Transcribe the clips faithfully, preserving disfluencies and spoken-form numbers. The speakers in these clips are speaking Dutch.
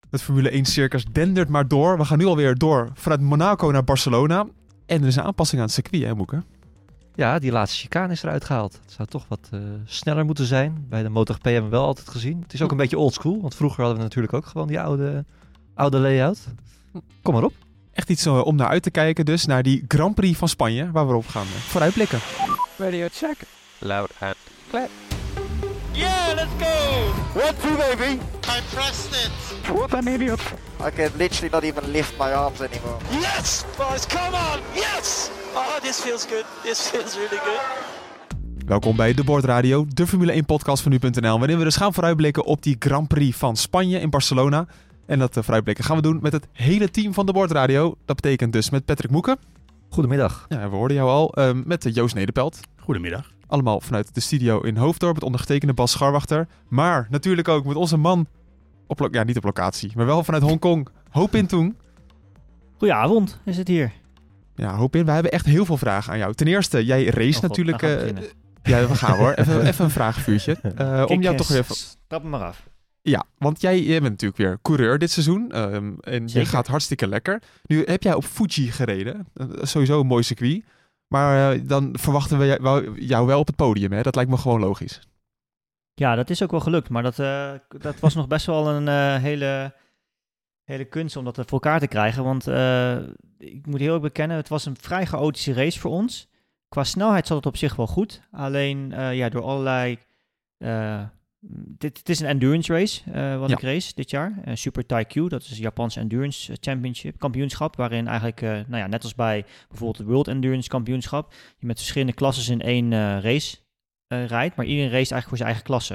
Het Formule één circus dendert maar door. We gaan nu alweer door vanuit Monaco naar Barcelona. En er is een aanpassing aan het circuit, hè Moeke? Ja, die laatste chicane is eruit gehaald. Het zou toch wat uh, sneller moeten zijn. Bij de MotoGP hebben we wel altijd gezien. Het is ook een beetje oldschool, want vroeger hadden we natuurlijk ook gewoon die oude, oude layout. Kom maar op. Echt iets uh, om naar uit te kijken dus, naar die Grand Prix van Spanje, waar we op gaan uh, vooruitblikken. Radio check. Loud and clear. Yeah, let's go! One, two, baby! I pressed it! What an idiot! I can literally not even lift my arms anymore. Yes! Boys, come on! Yes! Oh, this feels good. This feels really good. Welkom bij De Board Radio, de Formule één podcast van nu punt n l, waarin we dus gaan vooruitblikken op die Grand Prix van Spanje in Barcelona. En dat uh, vooruitblikken gaan we doen met het hele team van De Board Radio. Dat betekent dus met Patrick Moeke. Goedemiddag. Ja, we hoorden jou al. Uh, met uh, Joost Nederpelt. Goedemiddag. Allemaal vanuit de studio in Hoofddorp, het ondergetekende Bas Scharwachter. Maar natuurlijk ook met onze man, op lo- ja niet op locatie, maar wel vanuit Hongkong, Ho Pin Toong. Goedenavond, is het hier. Ja, Ho Pin, we hebben echt heel veel vragen aan jou. Ten eerste, jij race oh, natuurlijk... God, uh, ja, we gaan hoor. Even, even een vraagvuurtje. Uh, om jou toch weer even... Stap hem maar af. Ja, want jij, jij bent natuurlijk weer coureur dit seizoen. Um, en Zeker. je gaat hartstikke lekker. Nu heb jij op Fuji gereden. Uh, sowieso een mooi circuit. Maar uh, dan verwachten we jou, jou wel op het podium, hè? Dat lijkt me gewoon logisch. Ja, dat is ook wel gelukt. Maar dat, uh, dat was nog best wel een uh, hele, hele kunst om dat voor elkaar te krijgen. Want uh, ik moet heel erg bekennen, het was een vrij chaotische race voor ons. Qua snelheid zat het op zich wel goed. Alleen uh, ja, door allerlei... Uh, dit, het is een endurance race, uh, wat ja. ik race dit jaar. Uh, Super Taikyu, dat is het Japanse Endurance Championship, kampioenschap. Waarin eigenlijk, uh, nou ja, net als bij bijvoorbeeld het World Endurance Kampioenschap, je met verschillende klasses in één uh, race uh, rijdt. Maar iedereen race eigenlijk voor zijn eigen klasse.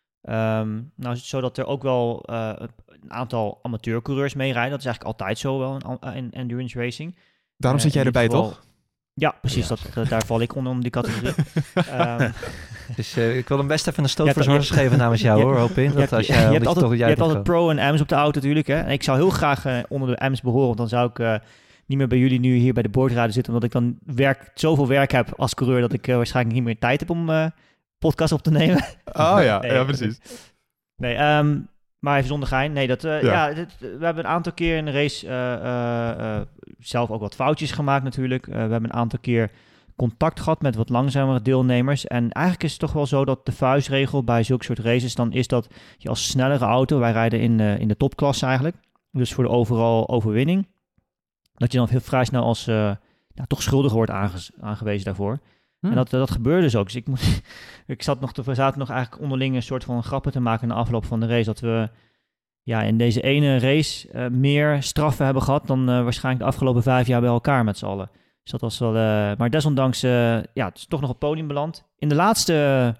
Um, nou is het zo dat er ook wel uh, een aantal amateurcoureurs mee rijden. Dat is eigenlijk altijd zo wel in, in endurance racing. Daarom uh, zit jij erbij, geval... toch? Ja, precies. Ja. Dat, uh, daar val ik onder om die categorie. um, dus uh, ik wil hem best even een stoot voor zorg geven namens jou, hoor, hoop in. Dat als jij, je hebt dat altijd, je je hebt altijd pro en M's op de auto natuurlijk. Hè? En ik zou heel graag uh, onder de M's behoren, want dan zou ik uh, niet meer bij jullie nu hier bij de boordradio zitten, omdat ik dan werk, zoveel werk heb als coureur dat ik uh, waarschijnlijk niet meer tijd heb om uh, podcast op te nemen. Oh ja, nee, ja precies. Nee, um, maar even zonder gein. Nee, dat, uh, ja. ja dit, we hebben een aantal keer in de race uh, uh, uh, zelf ook wat foutjes gemaakt natuurlijk. Uh, we hebben een aantal keer contact gehad met wat langzamere deelnemers. En eigenlijk is het toch wel zo dat de vuistregel bij zulke soort races dan is dat je als snellere auto, wij rijden in, uh, in de topklasse eigenlijk, dus voor de overal overwinning, dat je dan heel vrij snel als uh, nou, toch schuldig wordt aange- aangewezen daarvoor. Hmm. En dat, dat gebeurde dus ook. Dus ik, moet, ik zat nog te, we zaten nog eigenlijk onderling een soort van grappen te maken in de afloop van de race. Dat we ja, in deze ene race uh, meer straffen hebben gehad dan uh, waarschijnlijk de afgelopen vijf jaar bij elkaar met z'n allen. Dus dat was wel... Uh, maar desondanks, uh, ja, het is toch nog op het podium beland. In de laatste,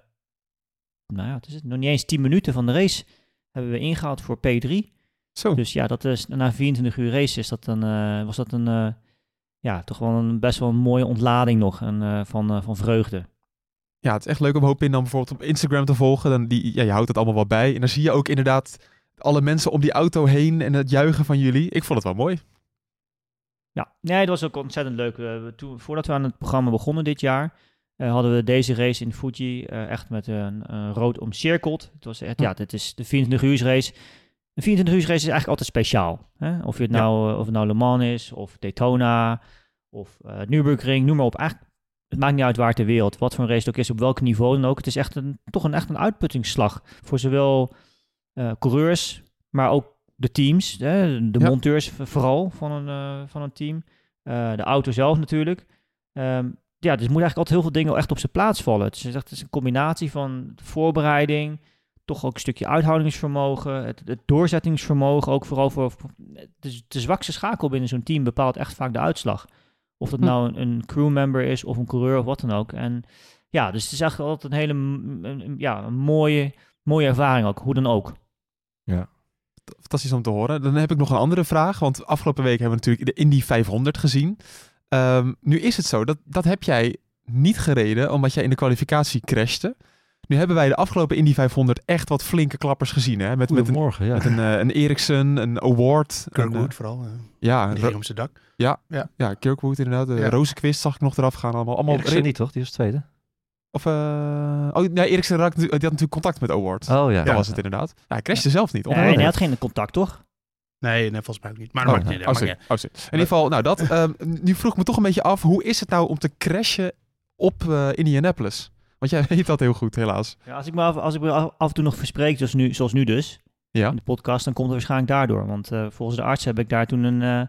uh, nou ja, het is nog niet eens tien minuten van de race hebben we ingehaald voor P drie. Zo. Dus ja, dat is na vierentwintig uur race is dat een, uh, was dat een... Uh, Ja, toch wel een best wel een mooie ontlading nog en, uh, van, uh, van vreugde. Ja, het is echt leuk om Hoop in dan bijvoorbeeld op Instagram te volgen. Dan die, ja, je houdt het allemaal wel bij. En dan zie je ook inderdaad alle mensen om die auto heen en het juichen van jullie. Ik vond het wel mooi. Ja, nee, dat was ook ontzettend leuk. Uh, toen, voordat we aan het programma begonnen dit jaar, uh, hadden we deze race in Fuji uh, echt met een uh, rood omcirkeld. Het was echt, ja, dit is de vierentwintig uur race. Een vierentwintig uur race is eigenlijk altijd speciaal. Hè? Of, je het nou, ja. uh, of het nou Le Mans is, of Daytona, of uh, Nürburgring, noem maar op. Eigenlijk, het maakt niet uit waar ter wereld, wat voor een race het ook is, op welk niveau dan ook. Het is echt een, toch een, echt een uitputtingsslag voor zowel uh, coureurs, maar ook de teams, hè? de ja. monteurs vooral van een, uh, van een team. Uh, de auto zelf natuurlijk. Um, ja, dus er moet eigenlijk altijd heel veel dingen echt op zijn plaats vallen. Het is, echt, het is een combinatie van voorbereiding, toch ook een stukje uithoudingsvermogen, het, het doorzettingsvermogen, ook vooral voor, voor de, de zwakste schakel binnen zo'n team bepaalt echt vaak de uitslag. Of dat nou een, een crewmember is of een coureur of wat dan ook. En ja, dus het is eigenlijk altijd een hele een, een, ja, een mooie, mooie ervaring ook, hoe dan ook. Ja, fantastisch om te horen. Dan heb ik nog een andere vraag, want afgelopen week hebben we natuurlijk de Indy vijfhonderd gezien. Um, nu is het zo, dat, dat heb jij niet gereden omdat jij in de kwalificatie crashte. Nu hebben wij de afgelopen Indy vijfhonderd echt wat flinke klappers gezien. Hè? Met, met een, morgen, ja. met een, uh, een Ericsson, een Award. Kirkwood een, uh, vooral. Uh, ja, een op zijn dak. Ja, ja. ja Kirkwood inderdaad. Uh, ja. Rozenquist zag ik nog eraf gaan. Allemaal, allemaal Ericsson niet, toch? Die was tweede. Of, uh, oh nee, Ericsson die had natuurlijk contact met Award. Oh ja. Dat ja. was het inderdaad. Ja, hij crashte ja. zelf niet. Nee, nee, hij had geen contact, toch? Nee, nee, volgens mij ook niet. Maar dat Oh, maakt niet oh, uit. sorry. maakt niet Oh, sorry. In ieder geval, nou dat. Um, nu vroeg ik me toch een beetje af, hoe is het nou om te crashen op uh, Indianapolis? Want jij weet dat heel goed, helaas. Ja, als ik me af, als ik me af, af en toe nog verspreek, zoals nu, zoals nu dus, Ja. in de podcast, dan komt het waarschijnlijk daardoor. Want uh, volgens de arts heb ik daar toen een, uh,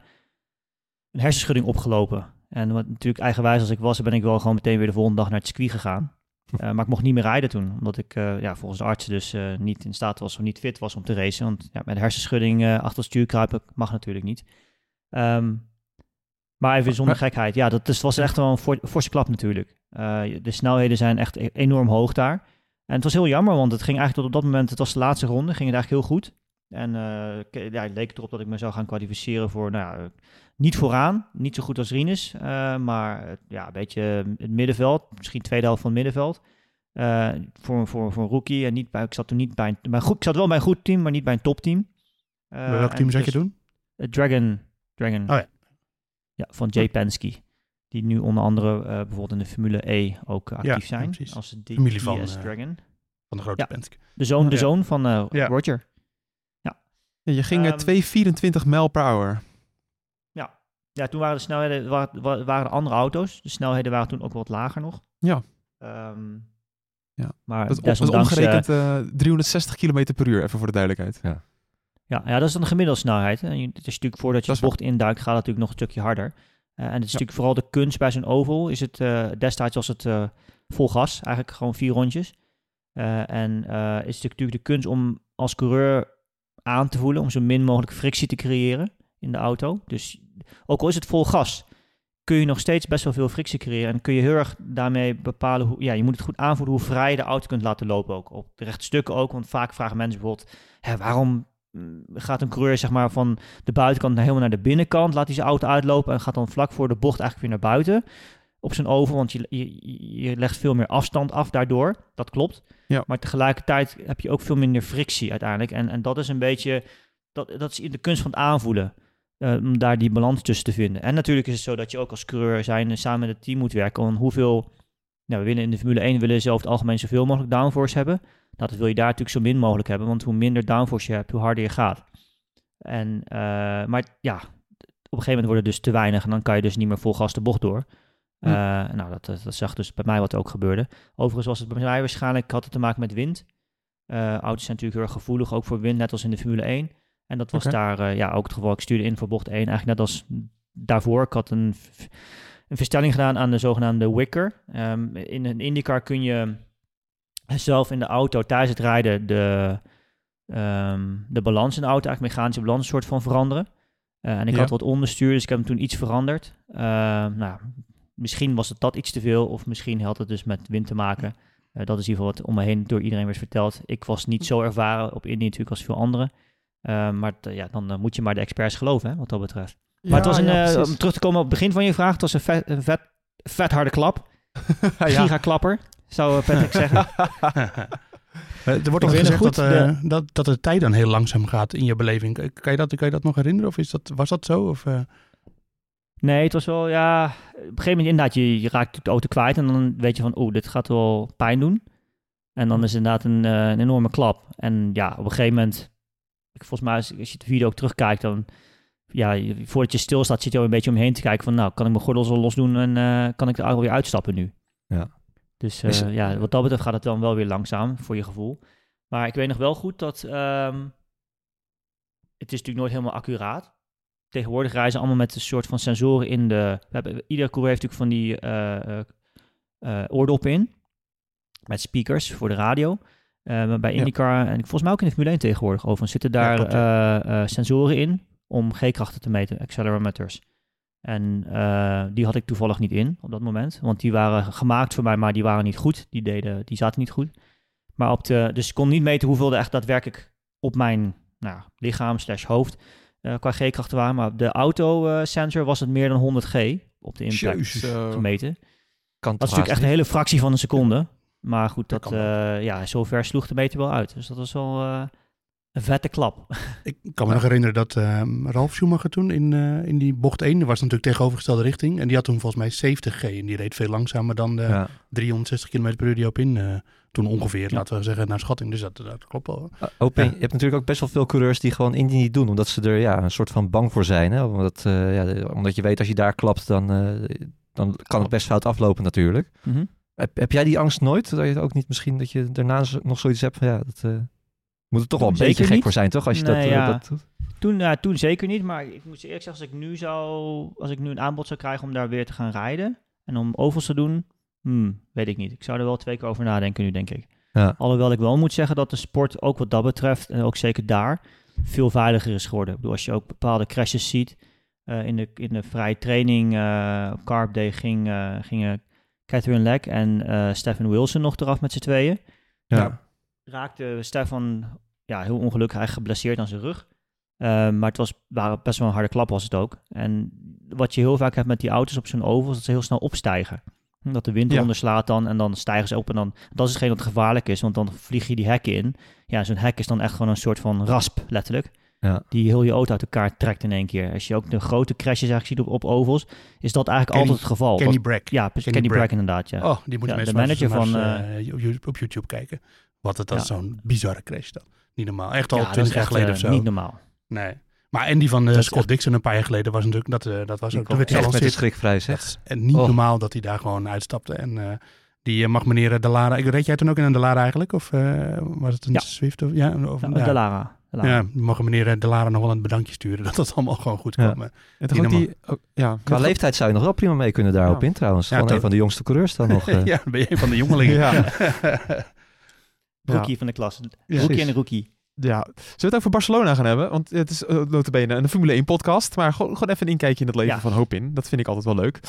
een hersenschudding opgelopen. En wat natuurlijk eigenwijs als ik was, ben ik wel gewoon meteen weer de volgende dag naar het circuit gegaan. Uh, maar ik mocht niet meer rijden toen, omdat ik uh, ja, volgens de arts dus uh, niet in staat was of niet fit was om te racen. Want ja, met een hersenschudding uh, achter het stuur kruipen mag natuurlijk niet. Um, maar even zonder gekheid, ja, dat is, was echt wel een for, forse klap natuurlijk. Uh, de snelheden zijn echt e- enorm hoog daar. En het was heel jammer, want het ging eigenlijk tot op dat moment, het was de laatste ronde, ging het eigenlijk heel goed. En uh, ja, het leek erop dat ik me zou gaan kwalificeren voor, nou ja, niet vooraan, niet zo goed als Rinus, uh, maar uh, ja, een beetje het middenveld, misschien tweede helft van het middenveld. Uh, voor, voor, voor een rookie. En niet bij, ik zat toen niet bij een, bij goed, ik zat wel bij een goed team, maar niet bij een topteam. Uh, bij welk team zat dus, je doen? Uh, Dragon. Dragon. Oh ja. Ja, van Jay Penske. Die nu onder andere uh, bijvoorbeeld in de Formule E ook actief ja, zijn. Ja, als de familie van, D S uh, Dragon. Van de grote ja. Penske. De zoon, de ja. zoon van uh, ja. Roger. Ja. ja je ging um, twee vierentwintig mijl per hour. Ja. Ja, toen waren de snelheden, waren, waren de andere auto's. De snelheden waren toen ook wat lager nog. Ja. Um, ja. Maar dat is, dat is omgerekend uh, driehonderdzestig kilometer per uur, even voor de duidelijkheid. Ja. Ja, ja, dat is dan de gemiddelde snelheid. En het is natuurlijk voordat je de bocht induikt, gaat het natuurlijk nog een stukje harder. Uh, en het is ja. natuurlijk vooral de kunst bij zo'n oval. Is het, uh, destijds was het uh, vol gas, eigenlijk gewoon vier rondjes. Uh, en uh, is het natuurlijk de kunst om als coureur aan te voelen, om zo min mogelijk frictie te creëren in de auto. Dus ook al is het vol gas, kun je nog steeds best wel veel frictie creëren. En kun je heel erg daarmee bepalen, hoe, ja, je moet het goed aanvoelen hoe vrij je de auto kunt laten lopen ook. Op de rechte stukken ook, want vaak vragen mensen bijvoorbeeld, hè, waarom gaat een coureur zeg maar van de buitenkant naar helemaal naar de binnenkant, laat hij zijn auto uitlopen en gaat dan vlak voor de bocht eigenlijk weer naar buiten op zijn oval, want je, je, je legt veel meer afstand af daardoor. Dat klopt. Ja. Maar tegelijkertijd heb je ook veel minder frictie uiteindelijk. En, en dat is een beetje, dat, dat is in de kunst van het aanvoelen, uh, om daar die balans tussen te vinden. En natuurlijk is het zo dat je ook als coureur zijn samen met het team moet werken. Want hoeveel, nou, we willen in de Formule één willen ze over het algemeen zoveel mogelijk downforce hebben. Nou, dat wil je daar natuurlijk zo min mogelijk hebben, want hoe minder downforce je hebt, hoe harder je gaat. En, uh, maar ja, op een gegeven moment wordt het dus te weinig en dan kan je dus niet meer vol gas de bocht door. Uh, hm. Nou, dat, dat zag dus bij mij wat ook gebeurde. Overigens was het bij mij waarschijnlijk, had het te maken met wind. Uh, auto's zijn natuurlijk heel erg gevoelig, ook voor wind, net als in de Formule één. En dat was okay. daar uh, ja, ook het geval. Ik stuurde in voor bocht één, eigenlijk net als daarvoor. Ik had een, een verstelling gedaan aan de zogenaamde wicker. Um, in een IndyCar kun je zelf in de auto tijdens het rijden de, um, de balans in de auto, eigenlijk mechanische balans, soort van veranderen. Uh, en ik ja. had wat onderstuur, dus ik heb hem toen iets veranderd. Uh, nou, misschien was het dat iets te veel, of misschien had het dus met wind te maken. Uh, dat is in ieder geval wat om me heen door iedereen werd verteld. Ik was niet zo ervaren op Indy natuurlijk als veel anderen. Uh, maar t- ja, dan uh, moet je maar de experts geloven, hè, wat dat betreft. Ja, maar het was een, ja, uh, om terug te komen op het begin van je vraag, het was een vet, een vet, vet harde klap. ja. Gigaklapper, zou Patrick zeggen. Er wordt ook gezegd goed, dat, uh, de... dat, dat de tijd dan heel langzaam gaat in je beleving. Kan je dat, kan je dat nog herinneren? Of is dat, was dat zo? Of, uh... Nee, het was wel, ja... Op een gegeven moment inderdaad, je, je raakt de auto kwijt en dan weet je van, oeh, dit gaat wel pijn doen. En dan is het inderdaad een, uh, een enorme klap. En ja, op een gegeven moment, volgens mij als, als je de video ook terugkijkt, dan, ja, je, voordat je stilstaat, zit je al een beetje omheen te kijken van, nou, kan ik mijn gordels al los doen en uh, kan ik er alweer uitstappen nu? Ja. Dus uh, is, ja, wat dat betreft gaat het dan wel weer langzaam, voor je gevoel. Maar ik weet nog wel goed dat... Um, het is natuurlijk nooit helemaal accuraat. Tegenwoordig rijden ze allemaal met een soort van sensoren in de... We hebben, iedere coureur heeft natuurlijk van die uh, uh, uh, oordoppen in. Met speakers voor de radio. Uh, bij IndyCar, ja. En volgens mij ook in de Formule één tegenwoordig overigens, zitten daar ja, klopt, ja. uh, uh, sensoren in om G-krachten te meten, accelerometers. En uh, die had ik toevallig niet in op dat moment. Want die waren gemaakt voor mij, maar die waren niet goed. Die, deden, die zaten niet goed. Maar op de, dus ik kon niet meten hoeveel er echt daadwerkelijk op mijn nou, lichaam slash hoofd uh, qua G-krachten waren. Maar op de auto-sensor uh, was het meer dan honderd G op de impact uh, gemeten. Kan dat is natuurlijk echt een hele fractie van een seconde. Maar goed, dat, dat uh, ja, zover sloeg de meter wel uit. Dus dat was wel uh, Een vette klap. Ik kan me nog herinneren dat uh, Ralf Schumacher toen in, uh, in die bocht één, dat was natuurlijk tegenovergestelde richting. En die had toen volgens mij zeventig G en die reed veel langzamer dan de ja. driehonderdzestig kilometer per uur die op in uh, toen ongeveer, ja. laten we zeggen, naar schatting. Dus dat, dat klopt wel. Uh, Open, ja. Je hebt natuurlijk ook best wel veel coureurs die gewoon Indy niet doen, omdat ze er ja, een soort van bang voor zijn. Hè? Omdat, uh, ja, omdat je weet als je daar klapt, dan, uh, dan kan het best fout aflopen natuurlijk. Mm-hmm. Heb, heb jij die angst nooit? Dat je ook niet misschien dat je daarna nog zoiets hebt van ja, dat... Uh, moet er toch wel een beetje gek niet. voor zijn, toch? Als je nee, dat, uh, ja. dat doet. Toen, uh, toen zeker niet, maar ik moet eerlijk zeggen, als ik nu zou, als ik nu een aanbod zou krijgen om daar weer te gaan rijden en om ovals te doen, hmm, weet ik niet. Ik zou er wel twee keer over nadenken nu, denk ik. Ja. Alhoewel ik wel moet zeggen dat de sport ook wat dat betreft, en ook zeker daar, veel veiliger is geworden. Ik bedoel, als je ook bepaalde crashes ziet, uh, in, de, in de vrije training uh, op Carb Day ging, uh, gingen Catherine Leck en uh, Stefan Wilson nog eraf met z'n tweeën. Ja. ja. Raakte Stefan ja, heel ongelukkig eigenlijk geblesseerd aan zijn rug. Uh, maar het was, waren best wel een harde klap was het ook. En wat je heel vaak hebt met die auto's op zo'n oval is dat ze heel snel opstijgen. Dat de wind eronder ja. slaat dan en dan stijgen ze op. En dan, dat is hetgeen wat gevaarlijk is, want dan vlieg je die hekken in. Ja, zo'n hek is dan echt gewoon een soort van rasp, letterlijk. Ja. Die heel je auto uit elkaar trekt in één keer. Als je ook de grote crashes eigenlijk ziet op, op ovals, is dat eigenlijk Kenny, altijd het geval. Kenny dat, Brack. Ja, Kenny, Kenny Brack inderdaad. Ja. Oh, die moeten ja, mensen de manager van uh, op YouTube kijken. Wat het als ja. zo'n bizarre crash dan. Niet normaal. Echt al ja, twintig jaar geleden uh, of zo. Niet normaal. Nee. Maar en die van uh, Scott echt... Dixon een paar jaar geleden was natuurlijk, dat, uh, dat was ook... Dat werd echt met de schrikvrij, zeg. En niet oh. normaal dat hij daar gewoon uitstapte. En uh, die uh, mag meneer De Lara... Ik reed jij toen ook in een De Lara eigenlijk? Of uh, was het een ja. Swift? Of, ja, of, ja, ja. De Lara. Ja, we mogen meneer De Lara nog wel een bedankje sturen. Dat dat allemaal gewoon goed ja. komt. Ja, toch ook die, oh, ja, Qua dat leeftijd zou je nog wel prima mee kunnen daarop ja. in trouwens. Ja, gewoon een van de jongste coureurs dan nog. Uh. Ja, dan ben je een van de jongelingen. ja. Rookie ja. van de klas. Ja. Rookie en een rookie. Ja, zullen we het over Barcelona gaan hebben? Want het is uh, notabene een Formule één podcast. Maar gewoon, gewoon even een inkijkje in het leven ja. van Hopin. Dat vind ik altijd wel leuk.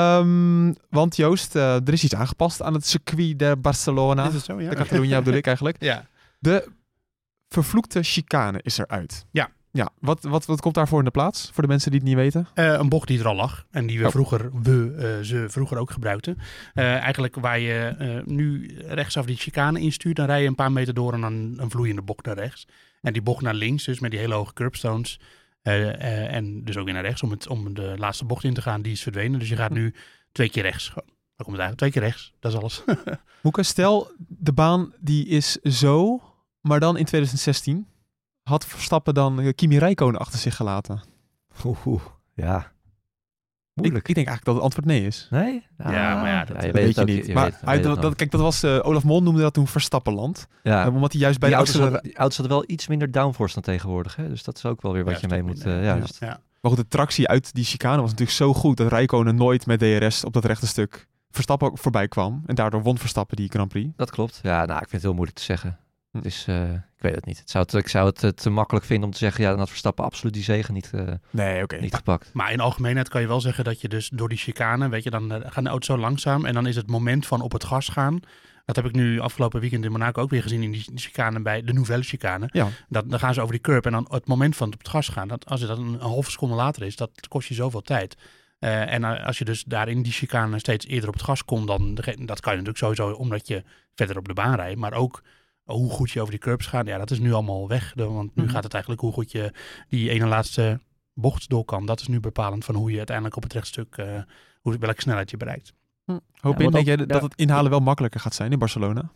Um, want Joost, uh, er is iets aangepast aan het circuit de Barcelona. Is het zo, ja? De Catalunya bedoel ik eigenlijk. Ja. De vervloekte chicane is eruit. Ja. Ja, wat, wat, wat komt daarvoor in de plaats? Voor de mensen die het niet weten. Uh, een bocht die er al lag. En die we oh. vroeger, we, uh, ze vroeger ook gebruikten. Uh, eigenlijk waar je uh, nu rechtsaf die chicane instuurt. Dan rij je een paar meter door en dan een vloeiende bocht naar rechts. En die bocht naar links, dus met die hele hoge curbstones. Uh, uh, en dus ook weer naar rechts om, het, om de laatste bocht in te gaan. Die is verdwenen. Dus je gaat nu twee keer rechts. Dan komt het eigenlijk twee keer rechts. Dat is alles. Moeke, stel de baan die is zo, maar dan in twintig zestien... had Verstappen dan Kimi Räikkönen achter zich gelaten? Oeh, oeh ja. Moeilijk. Ik, ik denk eigenlijk dat het antwoord nee is. Nee? Ah, ja, maar ja, dat, ja, je weet, weet je ook, niet. Je maar weet, hij, dat, dat, kijk, dat was uh, Olaf Mol noemde dat toen Verstappenland. Ja. Uh, omdat hij juist bij die de auto's, hadden, die auto's hadden wel iets minder downforce dan tegenwoordig. Hè? Dus dat is ook wel weer wat ja, je mee moet... Uh, ja, ja. Dus ja. Maar goed, de tractie uit die chicane was natuurlijk zo goed dat Räikkönen nooit met D R S op dat rechte stuk Verstappen voorbij kwam. En daardoor won Verstappen die Grand Prix. Dat klopt. Ja, nou, ik vind het heel moeilijk te zeggen. Hm. Dus uh, ik weet het niet. Het zou het, ik zou het uh, te makkelijk vinden om te zeggen, ja, dan had Verstappen absoluut die zege niet, uh, nee, okay. niet gepakt. Maar in algemeenheid kan je wel zeggen dat je dus door die chicane, weet je, dan uh, gaan de auto's zo langzaam en dan is het moment van op het gas gaan. Dat heb ik nu afgelopen weekend in Monaco ook weer gezien in die chicane bij de Nouvelle chicane. Ja. Dat, dan gaan ze over die curb en dan het moment van op het gas gaan. Dat, als het dan een, een halve seconde later is, dat kost je zoveel tijd. Uh, en uh, als je dus daar in die chicane steeds eerder op het gas komt, dan dat kan je natuurlijk sowieso omdat je verder op de baan rijdt. Maar ook hoe goed je over die curbs gaat, ja, dat is nu allemaal weg. Want nu mm-hmm. gaat het eigenlijk hoe goed je die ene laatste bocht door kan. Dat is nu bepalend van hoe je uiteindelijk op het rechtstuk, uh, hoe, welke snelheid je bereikt. Hm. Hoop ja, in, denk jij dat, dat het inhalen wel makkelijker gaat zijn in Barcelona?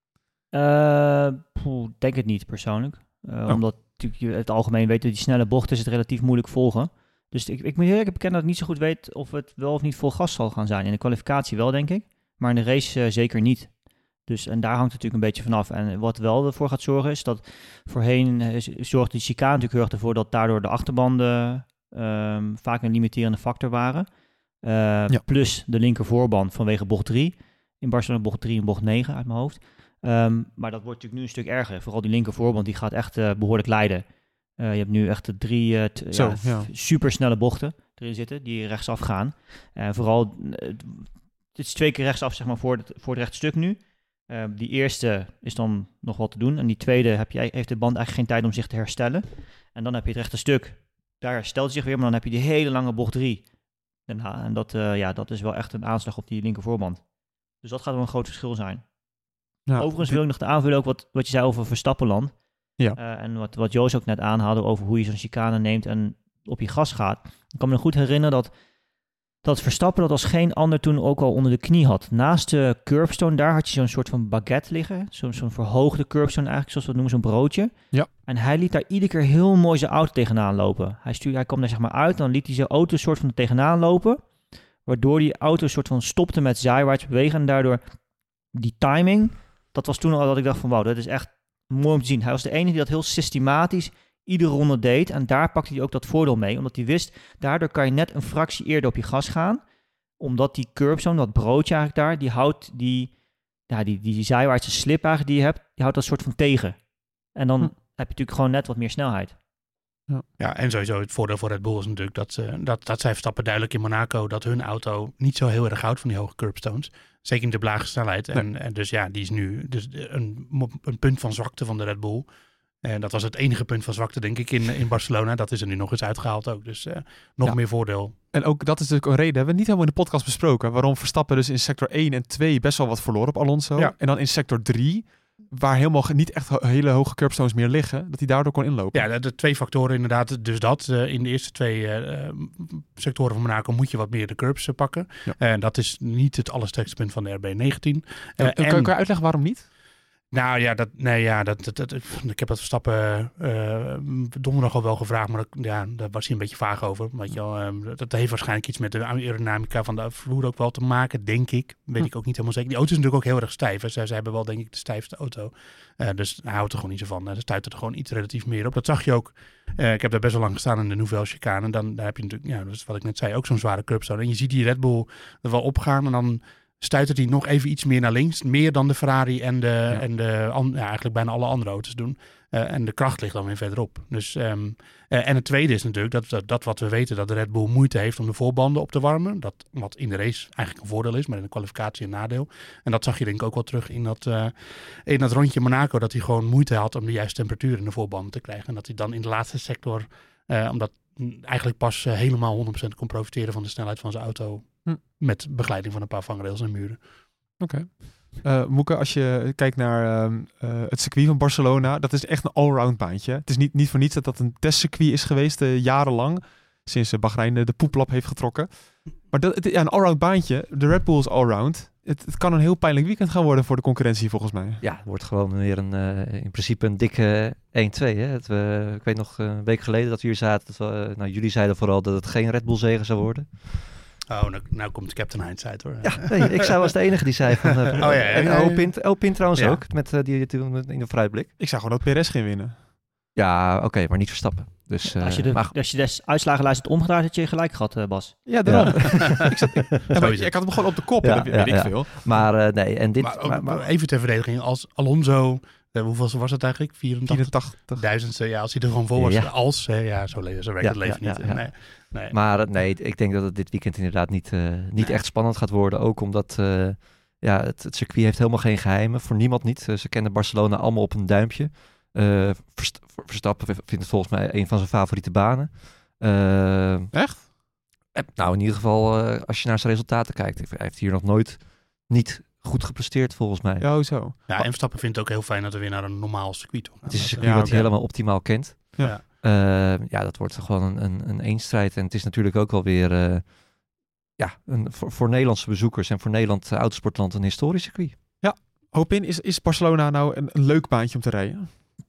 Uh, poeh, denk het niet persoonlijk. Uh, oh. Omdat natuurlijk je het algemeen weet dat die snelle bochten is het relatief moeilijk volgen. Dus ik, ik moet heel erg bekennen dat ik niet zo goed weet of het wel of niet vol gas zal gaan zijn. In de kwalificatie wel, denk ik. Maar in de race uh, zeker niet. Dus, en daar hangt het natuurlijk een beetje vanaf. En wat wel ervoor gaat zorgen is dat voorheen uh, zorgde die chicane natuurlijk heel erg ervoor dat daardoor de achterbanden uh, vaak een limiterende factor waren. Uh, ja. Plus de linker voorband vanwege bocht drie. In Barcelona bocht drie en bocht negen uit mijn hoofd. Um, maar dat wordt natuurlijk nu een stuk erger. Vooral die linker voorband die gaat echt uh, behoorlijk lijden. Uh, je hebt nu echt de drie uh, t- Zo, ja, ja. f- supersnelle bochten erin zitten die rechtsaf gaan. En uh, vooral, uh, het is twee keer rechtsaf zeg maar, voor, het, voor het rechtstuk nu. Uh, die eerste is dan nog wat te doen. En die tweede heb je, heeft de band eigenlijk geen tijd om zich te herstellen. En dan heb je het rechte stuk. Daar herstelt hij zich weer. Maar dan heb je die hele lange bocht drie. Daarna. En dat, uh, ja, dat is wel echt een aanslag op die linker voorband. Dus dat gaat wel een groot verschil zijn. Ja, Overigens dit... wil ik nog te aanvullen ook wat, wat je zei over Verstappenland. Ja. Uh, en wat, wat Joost ook net aanhaalde over hoe je zo'n chicane neemt en op je gas gaat. Ik kan me nog goed herinneren dat, dat Verstappen dat als geen ander toen ook al onder de knie had. Naast de curbstone, daar had je zo'n soort van baguette liggen. Zo'n, zo'n verhoogde curbstone eigenlijk, zoals we het noemen, zo'n broodje. Ja. En hij liet daar iedere keer heel mooi zijn auto tegenaan lopen. Hij, stuurde, hij kwam daar zeg maar uit, dan liet hij zijn auto soort van tegenaan lopen. Waardoor die auto soort van stopte met zijwaarts bewegen. En daardoor die timing, dat was toen al dat ik dacht van wauw, dat is echt mooi om te zien. Hij was de enige die dat heel systematisch iedere ronde deed. En daar pakte hij ook dat voordeel mee. Omdat hij wist, daardoor kan je net een fractie eerder op je gas gaan. Omdat die curbstone, dat broodje eigenlijk daar, die houdt die, ja, die, die zijwaartse slip eigenlijk die je hebt, die houdt dat soort van tegen. En dan hm. heb je natuurlijk gewoon net wat meer snelheid. Ja. ja, en sowieso het voordeel voor Red Bull is natuurlijk dat, uh, dat, dat zij Verstappen duidelijk in Monaco dat hun auto niet zo heel erg houdt van die hoge curbstones. Zeker niet de lage snelheid. Nee. En, en dus ja, die is nu dus een, een punt van zwakte van de Red Bull. En dat was het enige punt van zwakte, denk ik, in, in Barcelona. Dat is er nu nog eens uitgehaald ook. Dus uh, nog ja. meer voordeel. En ook dat is natuurlijk een reden, hebben we niet helemaal in de podcast besproken, waarom Verstappen dus in sector één en twee best wel wat verloor op Alonso. Ja. En dan in sector drie, waar helemaal niet echt ho- hele hoge curbstones meer liggen, dat hij daardoor kon inlopen. Ja, de, de twee factoren inderdaad. Dus dat, uh, in de eerste twee uh, sectoren van Monaco moet je wat meer de curbs uh, pakken. En ja. uh, dat is niet het allersterkste punt van de R B negentien. Uh, en, en, kan, kan je uitleggen waarom niet? Nou ja, dat, nee, ja dat, dat, dat, ik heb dat Verstappen uh, donderdag al wel gevraagd, maar dat, ja, daar was hij een beetje vaag over. Weet je wel, uh, dat heeft waarschijnlijk iets met de aerodynamica van de vloer ook wel te maken, denk ik. Weet hm. ik ook niet helemaal zeker. Die auto is natuurlijk ook heel erg stijf. Hè. Ze, ze hebben wel, denk ik, de stijfste auto. Uh, dus hij houdt er gewoon niet zo van. Ze stuiten er gewoon iets relatief meer op. Dat zag je ook. Uh, ik heb daar best wel lang gestaan in de Nouvelle Chicane. En dan daar heb je natuurlijk, ja, dus wat ik net zei, ook zo'n zware curbstone. En je ziet die Red Bull er wel opgaan en dan stuitert hij nog even iets meer naar links. Meer dan de Ferrari en, de, ja. en de, an, ja, eigenlijk bijna alle andere auto's doen. Uh, en de kracht ligt dan weer verderop. Dus, um, uh, en het tweede is natuurlijk dat, dat, dat wat we weten, dat de Red Bull moeite heeft om de voorbanden op te warmen. Dat wat in de race eigenlijk een voordeel is, maar in de kwalificatie een nadeel. En dat zag je denk ik ook wel terug in dat, uh, in dat rondje Monaco, dat hij gewoon moeite had om de juiste temperatuur in de voorbanden te krijgen. En dat hij dan in de laatste sector, uh, omdat eigenlijk pas uh, helemaal honderd procent kon profiteren van de snelheid van zijn auto. Hm. Met begeleiding van een paar vangrails en muren. Oké. Okay. Uh, Moeke, als je kijkt naar uh, uh, het circuit van Barcelona, dat is echt een allround baantje. Het is niet, niet voor niets dat dat een testcircuit is geweest, uh, jarenlang. Sinds uh, Bahrein uh, de poeplap heeft getrokken. Maar dat, het, ja, een allround baantje, de Red Bull is allround. Het, het kan een heel pijnlijk weekend gaan worden voor de concurrentie volgens mij. Ja, het wordt gewoon weer een, uh, in principe een dikke één twee. Hè? Het, uh, ik weet nog uh, een week geleden dat we hier zaten. Dat we, uh, nou, jullie zeiden vooral dat het geen Red Bull zege zou worden. Oh, nou, nou komt Captain Hindsight hoor. Ja, nee, ik zou als de enige die zei van... Uh, oh, ja, ja, en ja, ja. Elpin, Elpin trouwens ja. ook, met uh, die toen in de vooruitblik. Ik zou gewoon dat Perez ging winnen. Ja, oké, okay, maar niet Verstappen. Dus, uh, als je de, maar... als je de uitslagenlijst had omgedraaid, had je gelijk gehad, uh, Bas. Ja, daarom. Ja. ik, zat, ik, ja, maar, ik had hem gewoon op de kop, ja, dat weet ja, ik ja. veel. Maar uh, nee, en dit... Maar, maar, maar, even ter verdediging, als Alonso... Uh, hoeveel was het eigenlijk? vierentachtigduizend. Ja, als hij er gewoon voor was. Ja. Als, hè, ja, zo, le- zo werkt ja, het leven ja, niet. Ja, ja. Nee, nee. Maar nee, ik denk dat het dit weekend inderdaad niet, uh, niet nee. echt spannend gaat worden. Ook omdat uh, ja, het, het circuit heeft helemaal geen geheimen. Voor niemand niet. Uh, ze kennen Barcelona allemaal op een duimpje. Uh, Verst- Verstappen vindt het volgens mij een van zijn favoriete banen. Uh, Echt? Eh, nou, in ieder geval, uh, als je naar zijn resultaten kijkt. Hij heeft hier nog nooit niet goed gepresteerd, volgens mij. Ja, zo. Ja, en Verstappen vindt het ook heel fijn dat we weer naar een normaal circuit toe gaan. Het is een circuit ja, wat okay. hij helemaal optimaal kent. Ja, uh, ja dat wordt gewoon een, een, een eenstrijd. En het is natuurlijk ook wel weer... Uh, ja, een, voor, voor Nederlandse bezoekers en voor Nederland uh, autosportland een historisch circuit. Ja, hoop in. Is, is Barcelona nou een, een leuk baantje om te rijden?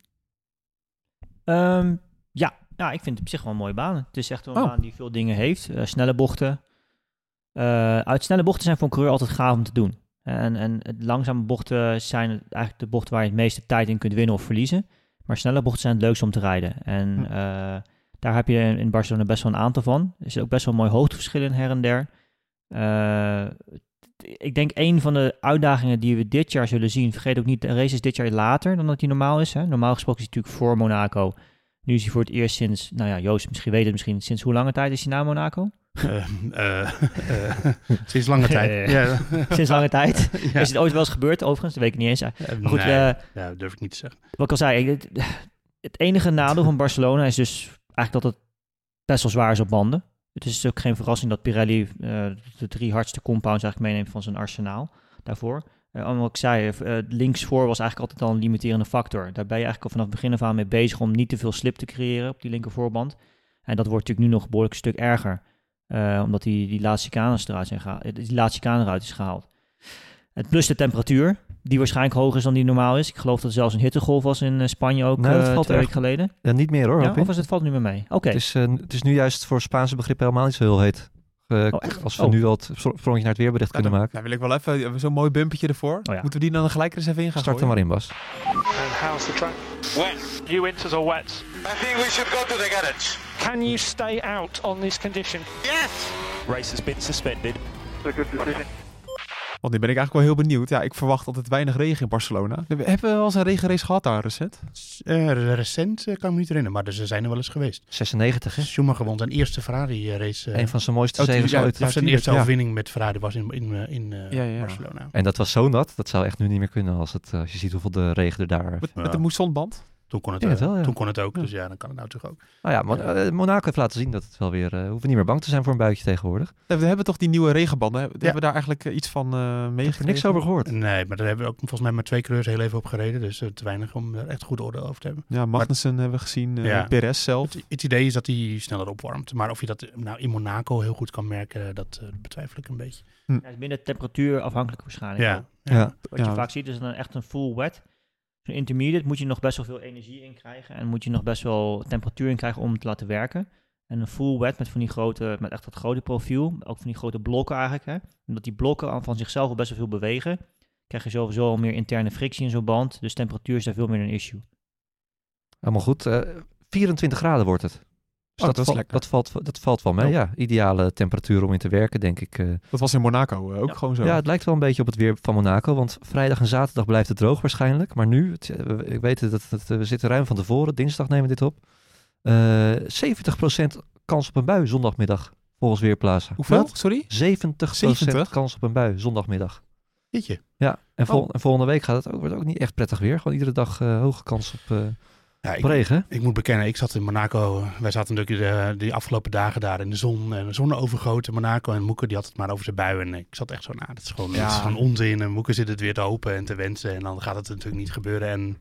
Um, ja. ja, ik vind het op zich wel een mooie baan. Het is echt wel een oh. baan die veel dingen heeft. Uh, snelle bochten. Uh, uit snelle bochten zijn voor een coureur altijd gaaf om te doen. En, en langzame bochten zijn eigenlijk de bochten waar je het meeste tijd in kunt winnen of verliezen. Maar snelle bochten zijn het leukste om te rijden. En hm. uh, daar heb je in Barcelona best wel een aantal van. Er zit ook best wel een mooi hoogteverschil in her en der. Uh, ik denk een van de uitdagingen die we dit jaar zullen zien... Vergeet ook niet, de race is dit jaar later dan dat die normaal is. Hè? Normaal gesproken is hij natuurlijk voor Monaco. Nu is hij voor het eerst sinds... Nou ja, Joost misschien weet het misschien. Sinds hoe lange tijd is hij na Monaco? Uh, uh, uh, sinds lange tijd. ja. Sinds lange tijd. Ja. Is het ooit wel eens gebeurd overigens? Dat weet ik niet eens. Uh, maar goed, nee, uh, ja, dat durf ik niet te zeggen. Wat ik al zei, het, het enige nadeel van Barcelona is dus eigenlijk dat het best wel zwaar is op banden. Het is ook geen verrassing dat Pirelli uh, de drie hardste compounds eigenlijk meeneemt van zijn arsenaal daarvoor. Uh, wat ik zei, uh, linksvoor was eigenlijk altijd al een limiterende factor. Daar ben je eigenlijk al vanaf het begin af aan mee bezig om niet te veel slip te creëren op die linkervoorband. En dat wordt natuurlijk nu nog een behoorlijk stuk erger. Uh, omdat die, die laatste chicanes eruit zijn gehaald. Die laatste chicane eruit is gehaald. Het plus de temperatuur, die waarschijnlijk hoger is dan die normaal is. Ik geloof dat er zelfs een hittegolf was in uh, Spanje ook nou, uh, valt twee erg... weken geleden. Ja, niet meer hoor. Ja, hoop je? of is het valt nu meer mee? Oké. Okay. Het, is, uh, het is nu juist voor Spaanse begrippen helemaal niet zo heel heet. Uh, oh, als we oh. nu al het sprongje naar het weerbericht Ja, kunnen dan, maken. Nou, wil ik wel even zo'n mooi bumpetje ervoor. Oh, ja. Moeten we die dan gelijk er eens even in gaan Start er gooien? maar in, Bas. And how's the track? Wet. You winters or wets? I think we should go to the garage. Can you stay out on this condition? Yes! Race has been suspended. It's a good decision. Want nu ben ik eigenlijk wel heel benieuwd. Ja, ik verwacht altijd weinig regen in Barcelona. Hebben we wel eens een regenrace gehad daar recent? Uh, recent uh, kan ik me niet herinneren, maar er zijn er wel eens geweest. zesennegentig, hè? Schumacher won zijn eerste Ferrari-race. Uh, Een van zijn mooiste oh, zegens ja, ooit. of zijn tuurlijk, eerste ja. overwinning met Ferrari was in, in, uh, in uh, Ja, ja. Barcelona. En dat was zo nat, dat zou echt nu niet meer kunnen als, het, uh, als je ziet hoeveel de regen er daar... Met, Ja. met de moessonband? Toen kon het, Ja, uh, het wel, ja. toen kon het ook, Ja. dus ja, dan kan het nou toch ook. Nou ja, Mon- uh, Monaco heeft laten zien dat het wel weer... Uh, hoeven niet meer bang te zijn voor een buitje tegenwoordig. We hebben toch die nieuwe regenbanden? Hebben Ja. we daar eigenlijk uh, iets van uh, Ik heb er meegekregen? niks over gehoord. Nee, maar daar hebben we ook volgens mij maar twee coureurs heel even op gereden, dus uh, te weinig om er echt goed oordeel over te hebben. Ja, Magnussen hebben we gezien. Uh, Ja. Perez zelf. Het, het idee is dat hij sneller opwarmt, maar of je dat nou in Monaco heel goed kan merken, dat uh, betwijfel ik een beetje. Ja, het is minder temperatuur afhankelijk waarschijnlijk. Ja, ook. Ja. Wat je Ja. vaak ziet is dan echt een full wet. Zo'n intermediate moet je nog best wel veel energie in krijgen. En moet je nog best wel temperatuur in krijgen om het te laten werken. En een full wet met van die grote, met echt dat grote profiel. Ook van die grote blokken eigenlijk. Hè. Omdat die blokken aan van zichzelf al best wel veel bewegen. Krijg je sowieso al meer interne frictie in zo'n band. Dus temperatuur is daar veel meer een issue. Helemaal goed. Uh, vierentwintig graden wordt het. Dus Oh, dat, dat is val- lekker. dat, valt, dat valt wel mee, ja. Ideale temperatuur om in te werken, denk ik. Uh, Dat was in Monaco uh, ook Ja. gewoon zo. ja, het lijkt wel een beetje op het weer van Monaco, want vrijdag en zaterdag blijft het droog waarschijnlijk. Maar nu, het, we- ik weet het, dat, dat, we zitten ruim van tevoren. Dinsdag nemen we dit op. Uh, zeventig procent kans op een bui zondagmiddag, volgens Weerplaza. Hoeveel? Wat? Sorry? zeventig procent zeventig? kans op een bui zondagmiddag. Jeetje. Ja, en, vol- Oh. en volgende week gaat het ook, wordt ook niet echt prettig weer. Gewoon iedere dag uh, hoge kans op, uh, Ja, op ik, regen. ik moet bekennen, ik zat in Monaco. uh, Wij zaten natuurlijk de, die afgelopen dagen daar in de zon. En de zon overgoten Monaco. En Moeke die had het maar over zijn buien. En ik zat echt zo, nou, dat is gewoon, Ja. dat is gewoon onzin. En Moeke zit het weer te hopen en te wensen. En dan gaat het natuurlijk niet gebeuren. En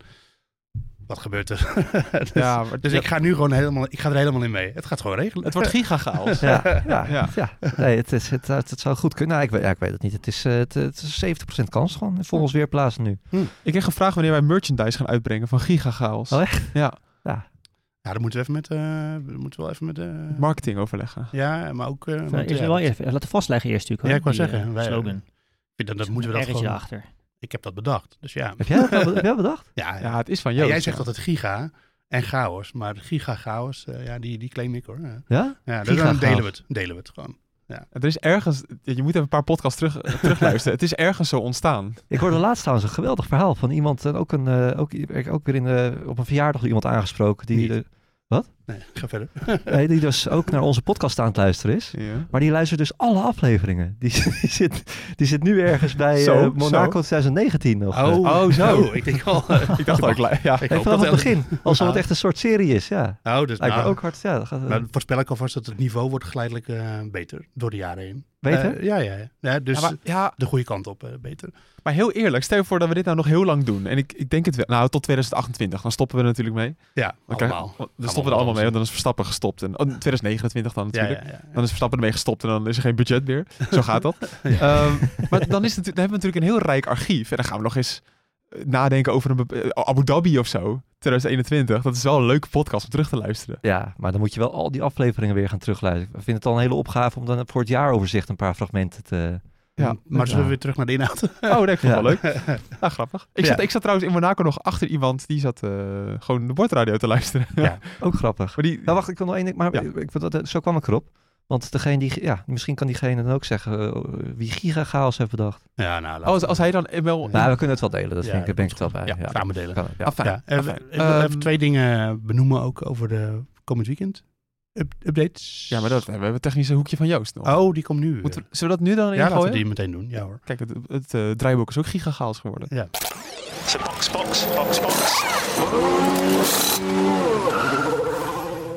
wat gebeurt er? dus Ja, maar- dus ik ga nu gewoon helemaal, ik ga er helemaal in mee. Het gaat gewoon regelen. Het wordt gigachaos. Ja, ja, Ja. ja. Nee, het, is, het, het, het zou goed kunnen. Nou, ik, weet- ja, ik weet het niet. Het is, uh, het, het is zeventig procent kans gewoon volgens Weerplaza nu. Ik kreeg gevraagd wanneer wij merchandise gaan uitbrengen van gigachaos. Oh, echt? Ja, Ja. Ja, dan moeten we even met, uh, we moeten wel even met, uh, marketing overleggen. ja, maar ook. Uh, Uh, want, is ja, wel dat- even, laten vastleggen eerst natuurlijk. Ja, hoor, ik wou die, zeggen, uh, wij- slogan. ik vind dat, dat moeten we dat Ergens gewoon. erachter. Ik heb dat bedacht, dus ja. Heb jij dat al- heb jij dat bedacht? Ja, Ja, het is van Ja, Joost. jij zegt ja. altijd giga en chaos, maar giga chaos, uh, ja, die, die claim ik hoor. Ja, Ja? ja dus Giga dan delen chaos. we het, delen we het gewoon. Er is ergens, je moet even een paar podcasts terug, terugluisteren. Het is ergens zo ontstaan. Ik hoorde laatst trouwens een geweldig verhaal van iemand, uh, ook, een, uh, ook, ook weer in, uh, op een verjaardag door iemand aangesproken. Die, Niet. uh, Nee, ga verder. nee, die dus ook naar onze podcast aan het luisteren is. Ja. Maar die luistert dus alle afleveringen. Die, die, zit, die zit nu ergens bij uh, Zo, Monaco zo. twintig negentien nog. uh. Oh, zo. Oh, ik denk al. Ik dacht ook, ja. Ik Hey, hoop vanaf dat het elke- begin. Alsof het Ah. echt een soort serie is, ja. Nou, dus Lijkt me nou, ook hard. Ja, dat gaat, uh, maar voorspel ik alvast dat het niveau wordt geleidelijk uh, beter door de jaren heen. Beter? Uh, ja, ja, ja. ja dus Ja, maar, ja, de goede kant op uh, beter. maar heel eerlijk, stel je voor dat we dit nou nog heel lang doen. En ik, ik denk het wel, nou tot twintig achtentwintig, dan stoppen we er natuurlijk mee. Ja, Dan, krijgen- allemaal. dan stoppen we er allemaal mee, want dan is Verstappen gestopt. En, oh, twintig negenentwintig dan Ja, natuurlijk. ja, ja, ja. Dan is Verstappen ermee gestopt en dan is er geen budget meer. Zo gaat dat. Ehm, maar dan, is het, dan hebben we natuurlijk een heel rijk archief. En dan gaan we nog eens eh, nadenken over een bepa- eh, Abu Dhabi of zo. twintig eenentwintig. Dat is wel een leuke podcast om terug te luisteren. Ja, maar dan moet je wel al die afleveringen weer gaan terugluisteren. Ik vind het al een hele opgave om dan voor het jaaroverzicht een paar fragmenten te... Ja. Maar zullen we Ja. weer terug naar de inhoud? Oh, nee, ik vond het Ja. wel leuk. Ah, grappig. Ik, Ja. zat, ik zat trouwens in Monaco nog achter iemand die zat eh, gewoon de bordradio te luisteren. Ja. Ook grappig. Maar die, Nou, wacht, ik wil nog één ding. Maar Ja. ik, ik, dat- zo kwam ik erop. Want degene die... Ja, misschien kan diegene dan ook zeggen uh, wie giga-chaos heeft bedacht. Ja, nou, laten oh, als, we- als hij dan eh, wel... Nou, we kunnen het wel delen. Dat Ja, vind ik, dat ben ik komt het wel bij. goed. Ja, Ja, samen delen. Kan, ja. Afijn, Ja, even, afijn. even, even Ehm, twee dingen benoemen ook over de komend weekend. Up- updates. Ja, maar dat, we hebben het technische hoekje van Joost nog. Oh, die komt nu. weer. Moeten we, zullen we dat nu dan ja, laten we ingooien? die meteen doen. Ja hoor. Kijk, het, het uh, draaiboek is ook gigachaos geworden. Ja. So box, box, box, box. Ja,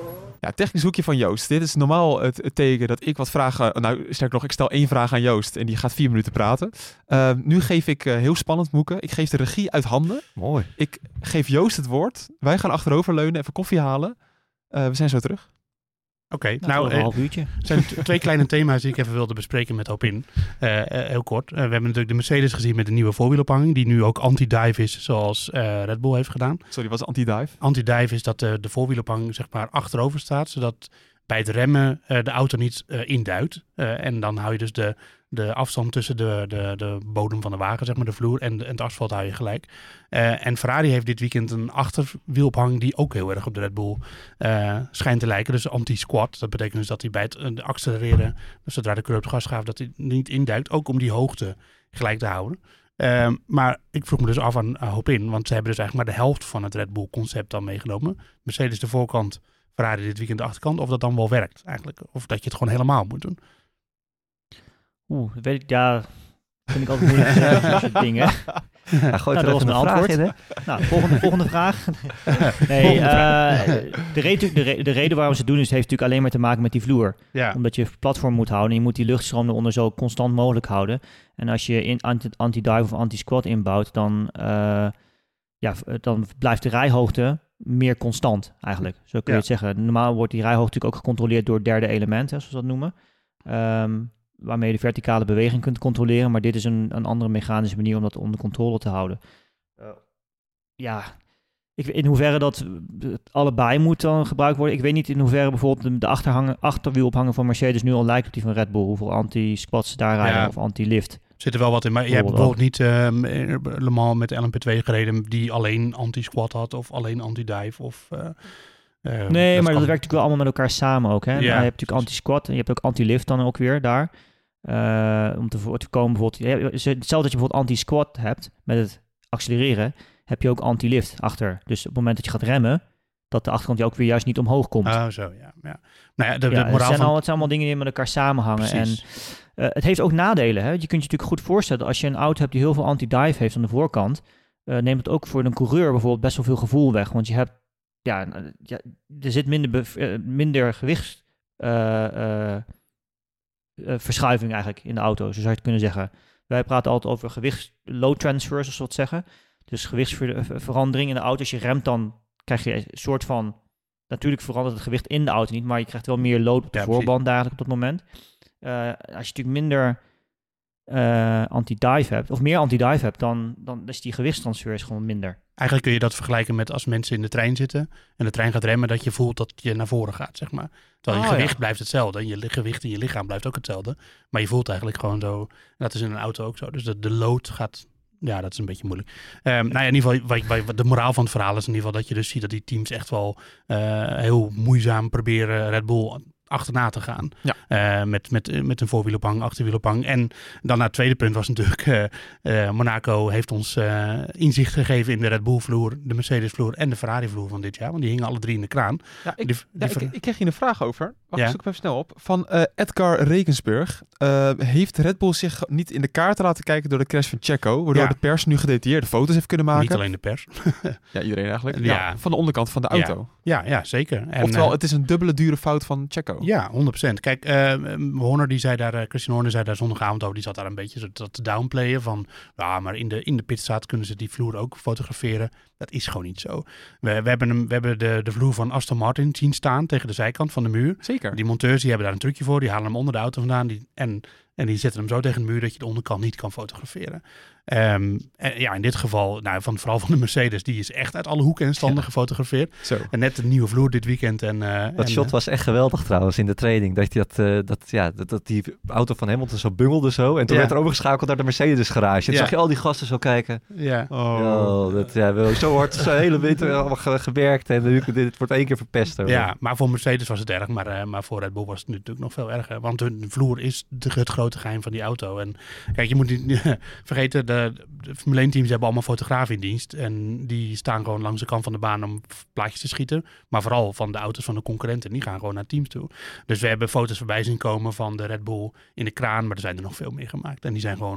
Ja, technisch hoekje van Joost. Dit is normaal het, het teken dat ik wat vragen... Nou, sterker nog, ik stel één vraag aan Joost en die gaat vier minuten praten. Uh, nu geef ik, uh, heel spannend, Moeke, ik geef de regie uit handen. Mooi. Ik geef Joost het woord. Wij gaan achteroverleunen, even koffie halen. Uh, we zijn zo terug. Oké, okay, nou, nou, een uh, half uurtje. Er zijn t- twee kleine thema's die ik even wilde bespreken met Hopin. Uh, uh, heel kort. Uh, we hebben natuurlijk de Mercedes gezien met de nieuwe voorwielophanging, die nu ook anti-dive is, zoals uh, Red Bull heeft gedaan. Sorry, wat is anti-dive? Anti-dive is dat uh, de voorwielophanging zeg maar achterover staat, zodat bij het remmen uh, de auto niet uh, induikt. Uh, en dan hou je dus de, de afstand tussen de, de, de bodem van de wagen, zeg maar de vloer, en, de, en het asfalt hou je gelijk. Uh, en Ferrari heeft dit weekend een achterwielophanging die ook heel erg op de Red Bull uh, schijnt te lijken. Dus anti-squat. Dat betekent dus dat hij bij het uh, accelereren, dus zodra de coureur op de gas gaat, dat hij niet induikt. Ook om die hoogte gelijk te houden. Uh, maar ik vroeg me dus af aan uh, Hopin, want ze hebben dus eigenlijk maar de helft van het Red Bull concept dan meegenomen. Mercedes de voorkant, Ferrari dit weekend de achterkant. Of dat dan wel werkt eigenlijk. Of dat je het gewoon helemaal moet doen. Oeh, dat weet ik, ja, vind ik altijd moeilijk te zeggen, dat soort dingen. Ja, gooi Nou, er dat was even mijn een vraag antwoord. in, hè? Nou, volgende, volgende vraag. Nee, Volgende uh, vraag. de, reden, de, re- de reden waarom ze het doen is, heeft natuurlijk alleen maar te maken met die vloer. Ja. Omdat je platform moet houden en je moet die luchtstroom eronder zo constant mogelijk houden. En als je in anti- anti-dive of anti-squat inbouwt, dan, uh, ja, dan blijft de rijhoogte meer constant eigenlijk. Zo kun je Ja. het zeggen. Normaal wordt die rijhoogte natuurlijk ook gecontroleerd door het derde element, hè, zoals we dat noemen. Um, waarmee je de verticale beweging kunt controleren. Maar dit is een, een andere mechanische manier om dat onder controle te houden. Uh, ja, ik, in hoeverre dat het allebei moet dan gebruikt worden. Ik weet niet in hoeverre bijvoorbeeld de, de achterhangen, achterwielophanger van Mercedes nu al lijkt op die van Red Bull. Hoeveel anti-squats daar rijden Ja. of anti-lift. Zit er wel wat in, maar je hebt bijvoorbeeld niet uh, Le Mans met de L M P twee gereden die alleen anti-squat had of alleen anti-dive of... Uh, uh, nee, dat maar kan. dat werkt natuurlijk wel allemaal met elkaar samen ook. Hè? Ja, je hebt natuurlijk precies. anti-squat en je hebt ook anti-lift dan ook weer daar. Uh, om te, voor te komen bijvoorbeeld... Ja, hetzelfde dat je bijvoorbeeld anti-squat hebt met het accelereren, heb je ook anti-lift achter. Dus op het moment dat je gaat remmen, dat de achterkant je ook weer juist niet omhoog komt. Oh, zo, ja. ja. Nou ja, de, de ja, het, moraal zijn van... al, het zijn allemaal dingen die met elkaar samenhangen. Precies. En uh, het heeft ook nadelen. Hè? Je kunt je natuurlijk goed voorstellen, als je een auto hebt die heel veel anti-dive heeft aan de voorkant, uh, neemt het ook voor een coureur bijvoorbeeld best wel veel gevoel weg. Want je hebt, ja, ja er zit minder, bev- uh, minder gewicht... Uh, uh, Uh, verschuiving eigenlijk in de auto, zo zou je het kunnen zeggen. Wij praten altijd over gewichts load transfers, zoals we het zeggen. Dus gewichtsverandering in de auto. Als je remt, dan krijg je een soort van... Natuurlijk verandert het gewicht in de auto niet, maar je krijgt wel meer load op de Ja, voorband eigenlijk op dat moment. Uh, als je natuurlijk minder uh, anti-dive hebt, of meer anti-dive hebt, dan, dan is die gewichtstransfer is gewoon minder. Eigenlijk kun je dat vergelijken met als mensen in de trein zitten en de trein gaat remmen, dat je voelt dat je naar voren gaat, zeg maar. Terwijl je Oh, gewicht ja. blijft hetzelfde en je li- gewicht in je lichaam blijft ook hetzelfde. Maar je voelt eigenlijk gewoon zo, en dat is in een auto ook zo. Dus de, de load gaat, ja, dat is een beetje moeilijk. Um, nou ja, in ieder geval, wat, wat, de moraal van het verhaal is in ieder geval dat je dus ziet dat die teams echt wel uh, heel moeizaam proberen Red Bull achterna te gaan. Ja. Uh, met, met, met een voorwielophang, achterwielophang. En dan naar het tweede punt was natuurlijk... Uh, uh, Monaco heeft ons uh, inzicht gegeven in de Red Bull vloer, de Mercedes vloer en de Ferrari vloer van dit jaar. Want die hingen alle drie in de kraan. Ja, ik, Die- die ja, ver- ik, ik kreeg hier een vraag over. Wacht, Ja. ik zoek hem even snel op. Van uh, Edgar Regensburg. Uh, heeft Red Bull zich niet in de kaarten laten kijken door de crash van Checo, waardoor Ja. de pers nu gedetailleerde foto's heeft kunnen maken? Niet alleen de pers. Ja, iedereen eigenlijk. Ja. Ja, van de onderkant van de Ja. auto. Ja, ja zeker. En, Oftewel, uh, het is een dubbele dure fout van Checo. ja, honderd procent. Kijk, uh, Horner die zei daar, uh, Christian Horner zei daar zondagavond over, die zat daar een beetje zo dat te downplayen van, ja, maar in de, in de pitstraat kunnen ze die vloer ook fotograferen. Dat is gewoon niet zo. We, we hebben, hem, we hebben de, de vloer van Aston Martin zien staan tegen de zijkant van de muur. Zeker. Die monteurs die hebben daar een trucje voor, die halen hem onder de auto vandaan die, en, en die zetten hem zo tegen de muur dat je de onderkant niet kan fotograferen. Um, en ja, in dit geval, nou, van, vooral van de Mercedes, die is echt uit alle hoeken en standen Ja. gefotografeerd. Zo. En net de nieuwe vloer dit weekend. En, uh, Dat en, shot uh, was echt geweldig trouwens in de training. Dat, dat, uh, dat, ja, dat, dat die auto van Hamilton zo bungelde zo. En toen Ja. werd er overgeschakeld naar de Mercedes garage. En toen Ja. zag je al die gasten zo kijken. ja. Oh, dat, ja, we hebben zo hard de hele winter allemaal ge- gewerkt. En nu, dit wordt één keer verpest. Hoor. Ja, maar voor Mercedes was het erg, maar, uh, maar voor Red Bull was het natuurlijk nog veel erger. Want hun vloer is de, het grote geheim van die auto. En kijk, je moet niet vergeten, de, de Formule één teams hebben allemaal fotografen in dienst. En die staan gewoon langs de kant van de baan om plaatjes te schieten. Maar vooral van de auto's van de concurrenten, die gaan gewoon naar teams toe. Dus we hebben foto's voorbij zien komen van de Red Bull in de kraan, maar er zijn er nog veel meer gemaakt. En die zijn gewoon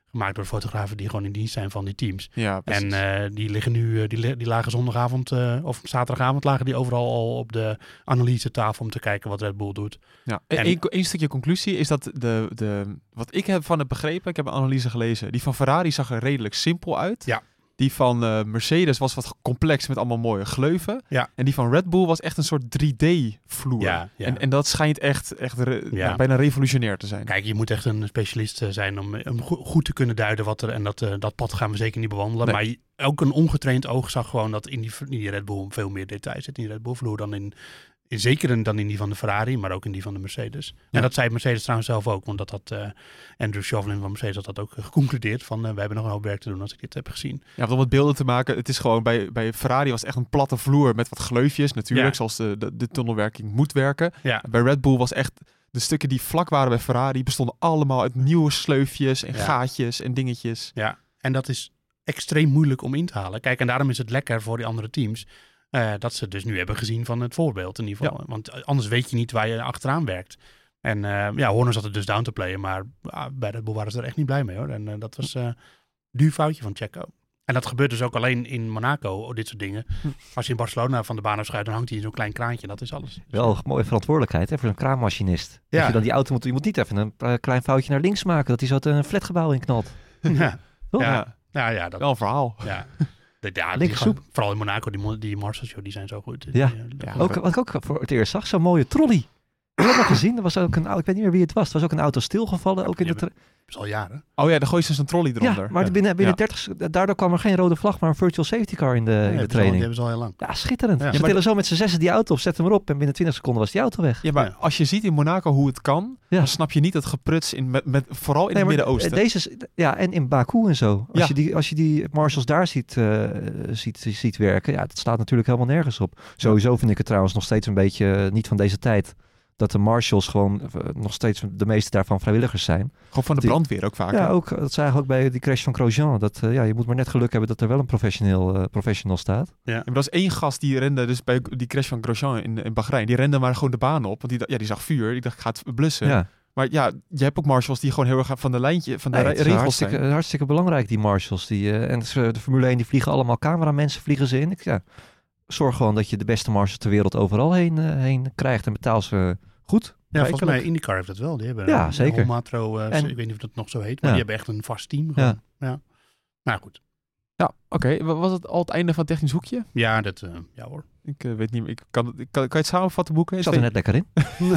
gemaakt door fotografen die gewoon in dienst zijn van die teams. Ja, precies. En uh, die liggen nu, uh, die, li- die lagen zondagavond uh, of zaterdagavond lagen die overal al op de analysetafel om te kijken wat Red Bull doet. Ja, En- Eén één stukje conclusie is dat de, de, wat ik heb van heb begrepen, ik heb een analyse gelezen, die van Ferrari zag er redelijk simpel uit. Ja. Die van uh, Mercedes was wat complex met allemaal mooie gleuven. Ja. En die van Red Bull was echt een soort drie D-vloer. Ja, ja. En, en dat schijnt echt, echt re- Ja. nou, bijna revolutionair te zijn. Kijk, je moet echt een specialist uh, zijn om, om go- goed te kunnen duiden wat er... En dat, uh, dat pad gaan we zeker niet bewandelen. Nee. Maar je- ook een ongetraind oog zag gewoon dat in die, in die Red Bull veel meer detail zit in die Red Bull vloer dan in... in zeker in, dan in die van de Ferrari, maar ook in die van de Mercedes. Ja. En dat zei Mercedes trouwens zelf ook. Want dat had uh, Andrew Chauvelin van Mercedes had dat ook uh, geconcludeerd. Van uh, we hebben nog een hoop werk te doen als ik dit heb gezien. Ja, om wat beelden te maken, het is gewoon bij, bij Ferrari was het echt een platte vloer met wat gleufjes natuurlijk, Ja. zoals de, de, de tunnelwerking moet werken. Ja, Bij Red Bull was echt, de stukken die vlak waren bij Ferrari bestonden allemaal uit nieuwe sleufjes en Ja. gaatjes en dingetjes. ja. En dat is extreem moeilijk om in te halen. Kijk, en daarom is het lekker voor die andere teams... Uh, dat ze dus nu hebben gezien van het voorbeeld in ieder geval. Ja. Want anders weet je niet waar je achteraan werkt. En uh, ja, Horner zat er dus down te playen, maar uh, bij Red Bull waren ze er echt niet blij mee hoor. En uh, dat was uh, een duur foutje van Checo. En dat gebeurt dus ook alleen in Monaco, dit soort dingen. Hm. Als je in Barcelona van de baan afschuift, dan hangt hij in zo'n klein kraantje. Dat is alles. Wel een mooie verantwoordelijkheid hè, voor een kraanmachinist. Ja. Dat je dan die auto moet, je moet niet even een uh, klein foutje naar links maken, dat hij zo het, een flatgebouw in knalt. ja. Toch? Ja. Ja, Ja, ja, dat, wel een verhaal. ja. De, ja, die Linkersoep. gaan- vooral in Monaco, die, mo- die Marshals, joh, die zijn zo goed. Ja. Die, uh, Ja. Ook, wat ik ook voor het eerst zag, zo'n mooie trolley. Heb je dat nog gezien? Er was ook een, ik weet niet meer wie het was. Er was ook een auto stilgevallen. Ook in de die tra- dat is al jaren. Oh ja, dan gooi je zo'n trolley eronder. ja, maar binnen, binnen Ja. dertig, daardoor kwam er geen rode vlag, maar een virtual safety car in de, Ja, in die de hebben ze al- training. Die hebben ze al heel lang. Ja, schitterend. Ja. Ze Ja, tillen zo met z'n zessen die auto op, zetten hem erop en binnen twintig seconden was die auto weg. Ja, maar Ja. als je ziet in Monaco hoe het kan, Ja. dan snap je niet het gepruts in, met, met, vooral in Nee, het maar Midden-Oosten. Deze, is- ja, en in Baku en zo. Als, Ja. je, die, als je die marshals daar ziet, uh, ziet, ziet werken, ja, dat slaat natuurlijk helemaal nergens op. Sowieso vind ik het trouwens nog steeds een beetje uh, niet van deze tijd. Dat de marshals gewoon uh, nog steeds de meeste daarvan vrijwilligers zijn. Gewoon van de Die- brandweer ook vaak. Ja, hè? ook, dat zagen we ook bij die crash van Grosjean. Dat, uh, ja, je moet maar net geluk hebben dat er wel een professioneel, uh, professional staat. Ja, maar er was één gast die rende, dus bij die crash van Grosjean in, in Bahrein, die rende maar gewoon de baan op. Want die, da- ja, die zag vuur. Ik dacht, ik ga het blussen. Ja. Maar ja, je hebt ook marshals die gewoon heel erg van de lijntje, van de Nee, re- het is regels hartstikke, zijn. hartstikke belangrijk, die marshals. Die, uh, en de Formule één, die vliegen allemaal cameramensen vliegen ze in. Ik, ja, zorg gewoon dat je de beste marshals ter wereld overal heen, uh, heen krijgt en betaal ze goed. Ja, volgens Wekelijk. mij IndyCar heeft dat wel. Die hebben Ja, een zeker. Matro, uh, En- ik weet niet of dat nog zo heet, maar Ja. die hebben echt een vast team. Gewoon. Ja. Nou goed. Ja, oké. Wa- Was het al het einde van het technisch hoekje? Ja, dat, uh, ja hoor. Ik uh, weet niet meer. Ik kan, het- ik kan, kan je het samenvatten, boeken? Ik zat er net lekker in.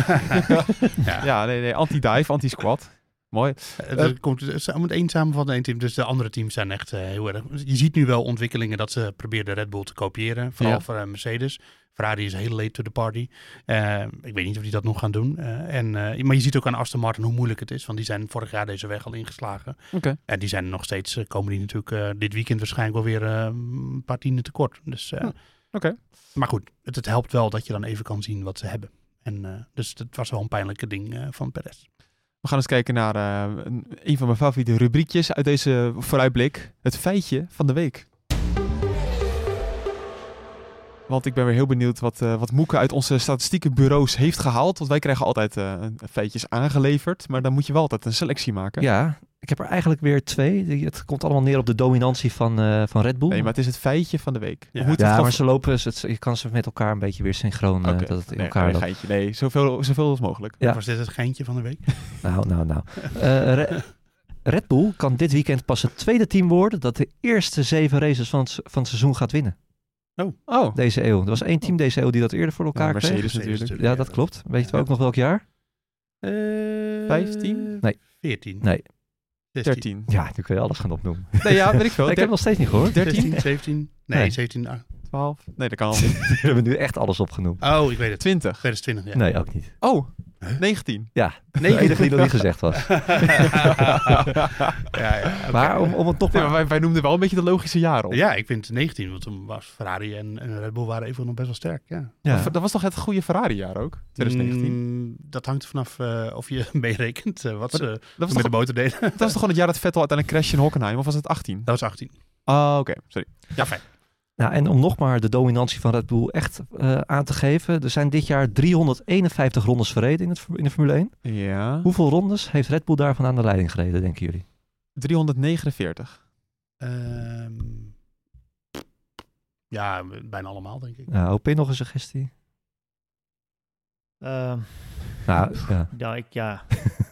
ja. Ja, nee, nee. Anti-dive, anti-squat. Mooi. Uh, er komt, er moet één samenvatten, één team. Dus de andere teams zijn echt uh, heel erg... Je ziet nu wel ontwikkelingen dat ze proberen de Red Bull te kopiëren. Vooral Ja. voor uh, Mercedes. Ferrari is heel late to the party. Uh, ik weet niet of die dat nog gaan doen. Uh, en, uh, maar je ziet ook aan Aston Martin hoe moeilijk het is. Want die zijn vorig jaar deze weg al ingeslagen. Oké. En die zijn nog steeds, uh, komen die natuurlijk uh, dit weekend waarschijnlijk wel weer uh, een paar tienden tekort. Dus, uh, Hm, oké. Maar goed, het, het helpt wel dat je dan even kan zien wat ze hebben. En, uh, dus het was wel een pijnlijke ding uh, van Perez. We gaan eens kijken naar uh, een, een van mijn favoriete rubriekjes uit deze vooruitblik. Het feitje van de week. Want ik ben weer heel benieuwd wat, uh, wat Moeke uit onze statistiekenbureaus heeft gehaald. Want wij krijgen altijd uh, feitjes aangeleverd. Maar dan moet je wel altijd een selectie maken. Ja, ik heb er eigenlijk weer twee. Die- Het komt allemaal neer op de dominantie van, uh, van Red Bull. Nee, maar het is het feitje van de week. Ja. We moeten ja, het maar gewoon- ze lopen, ze- je kan ze met elkaar een beetje weer synchroon, uh, Oké. dat het in Nee, elkaar nee, loopt. geintje. Nee, zoveel, zoveel als mogelijk. Ja. Was dit het geintje van de week? Nou, nou, nou. Uh, Re- Red Bull kan dit weekend pas het tweede team worden dat de eerste zeven races van het, van het seizoen gaat winnen. Oh, Deze eeuw. Er was één team deze eeuw die dat eerder voor elkaar ja, kreeg. Mercedes Mercedes natuurlijk. Ja, dat klopt. Weet je ook nog welk jaar? Uh, Vijftien? Nee. veertien. Nee. zestien. dertien. Ja, nu kun je alles gaan opnoemen. Nee, ja, weet ik veel. ik heb het nog steeds niet gehoord. dertien? zestien, zeventien. Nee, Nee. zeventien. ah. twaalf? Nee, dat kan al niet. We hebben nu echt alles opgenoemd. Oh, ik weet het. twintig. twintig twintig, ja. Nee, ook niet. Oh, Huh? negentien. Ja, Nee, de enige die nog niet gezegd was. ja, ja, oké. Maar om, om het nog Nee, maar... maar wij, wij noemden wel een beetje de logische jaren op. Ja, ik vind negentien, want toen was Ferrari en, en Red Bull waren even nog best wel sterk. Ja. Ja. Dat was toch het goede Ferrari-jaar ook? twintig negentien. Mm, dat hangt er vanaf uh, of je meerekent uh, wat Maar ze Dat was, met toch, de motor deden. dat was toch gewoon het jaar dat Vettel uiteindelijk crashte in Hockenheim? Of was het achttien? Dat was achttien. Ah, oké. Sorry. Ja, fijn. Nou, en om nog maar de dominantie van Red Bull echt uh, aan te geven. Er zijn dit jaar driehonderdeenenvijftig rondes verreden in, het, in de Formule één. Ja. Hoeveel rondes heeft Red Bull daarvan aan de leiding gereden, denken jullie? driehonderdnegenenveertig. Ehm, ja, bijna allemaal, denk ik. Ja, O P nog een suggestie? Ehm, Nou, ja. ja, ik, ja.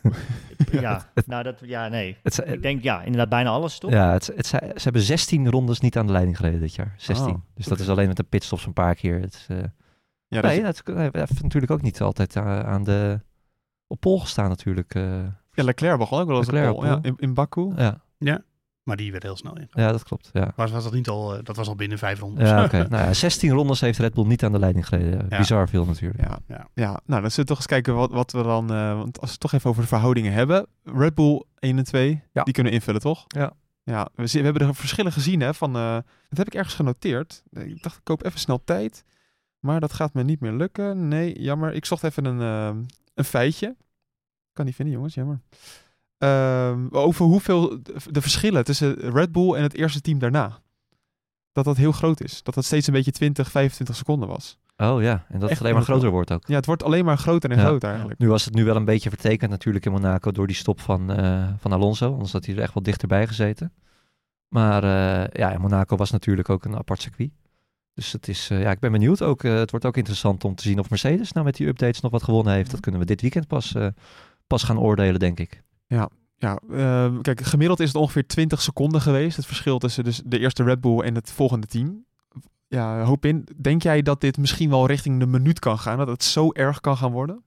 ja, nou dat, ja, nee. Het, Ik denk, ja, inderdaad bijna alles, toch? ja, het, het, ze hebben zestien rondes niet aan de leiding gereden dit jaar. zestien. Oh, dus dat is alleen met de pitstops een paar keer. Het, uh, Ja, nee, dat, dat nee, heeft natuurlijk ook niet altijd aan, aan de... Op pol gestaan natuurlijk. Uh, ja, Leclerc begon ook wel eens op Leclerc pole, op ja, pole. in, in Baku. ja. Ja, maar die werd heel snel in. ja, dat klopt. Ja, Was, was dat niet al? Uh, dat was al binnen vijf rondes. ja oké. Okay. Nou ja, zestien rondes heeft Red Bull niet aan de leiding gereden. Ja. Bizar veel natuurlijk. Ja, Ja. ja. Nou, dan zullen we toch eens kijken wat, wat we dan... Uh, want als we het toch even over de verhoudingen hebben. Red Bull één en twee, Ja. die kunnen invullen, toch? Ja. Ja, we, we hebben de verschillen gezien, hè. Van, uh, dat heb ik ergens genoteerd. Ik dacht, ik koop even snel tijd. Maar dat gaat me niet meer lukken. Nee, jammer. Ik zocht even een, uh, een feitje. Kan niet vinden, jongens. Jammer. Uh, over hoeveel de, de verschillen tussen Red Bull en het eerste team daarna. Dat dat heel groot is. Dat dat steeds een beetje twintig, vijfentwintig seconden was. Oh ja, en dat Echt het alleen maar heel groter veel. wordt ook. Ja, het wordt alleen maar groter en Ja. groter eigenlijk. Nu was het nu wel een beetje vertekend natuurlijk in Monaco door die stop van, uh, van Alonso. Anders had hij er echt wel dichterbij gezeten. Maar uh, ja, Monaco was natuurlijk ook een apart circuit. Dus het is, uh, ja, ik ben benieuwd ook. Uh, het wordt ook interessant om te zien of Mercedes nou met die updates nog wat gewonnen heeft. Dat kunnen we dit weekend pas, uh, pas gaan oordelen, denk ik. Ja, ja uh, kijk, gemiddeld is het ongeveer twintig seconden geweest. Het verschil tussen dus de eerste Red Bull en het volgende team. Ja, hoop in. Denk jij dat dit misschien wel richting de minuut kan gaan? Dat het zo erg kan gaan worden?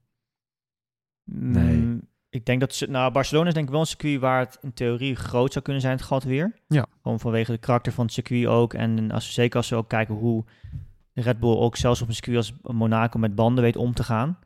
Nee. Mm, ik denk dat... Nou, Barcelona is denk ik wel een circuit waar het in theorie groot zou kunnen zijn, het gat weer. Ja. Gewoon vanwege de karakter van het circuit ook. En als we, zeker als we ook kijken hoe Red Bull ook zelfs op een circuit als Monaco met banden weet om te gaan.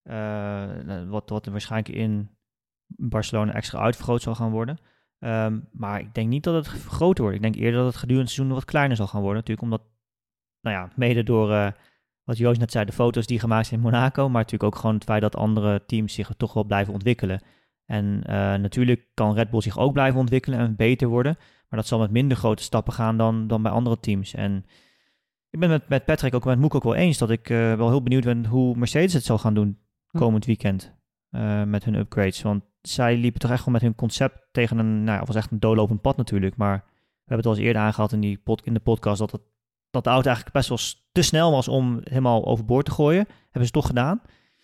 Uh, wat, wat er waarschijnlijk in Barcelona extra uitvergroot zal gaan worden. Um, maar ik denk niet dat het groter wordt. Ik denk eerder dat het gedurende het seizoen wat kleiner zal gaan worden. Natuurlijk omdat, nou ja, mede door uh, wat Joost net zei, de foto's die gemaakt zijn in Monaco. Maar natuurlijk ook gewoon het feit dat andere teams zich toch wel blijven ontwikkelen. En uh, natuurlijk kan Red Bull zich ook blijven ontwikkelen en beter worden. Maar dat zal met minder grote stappen gaan dan, dan bij andere teams. En ik ben met, met Patrick ook met Moek ook wel eens dat ik uh, wel heel benieuwd ben hoe Mercedes het zal gaan doen komend weekend. Uh, met hun upgrades. Want zij liepen toch echt gewoon met hun concept tegen een, nou, het was echt een doorlopend pad natuurlijk. Maar we hebben het al eens eerder aangehaald in, die pod, in de podcast dat, het, dat de auto eigenlijk best wel te snel was om helemaal overboord te gooien. Hebben ze toch gedaan.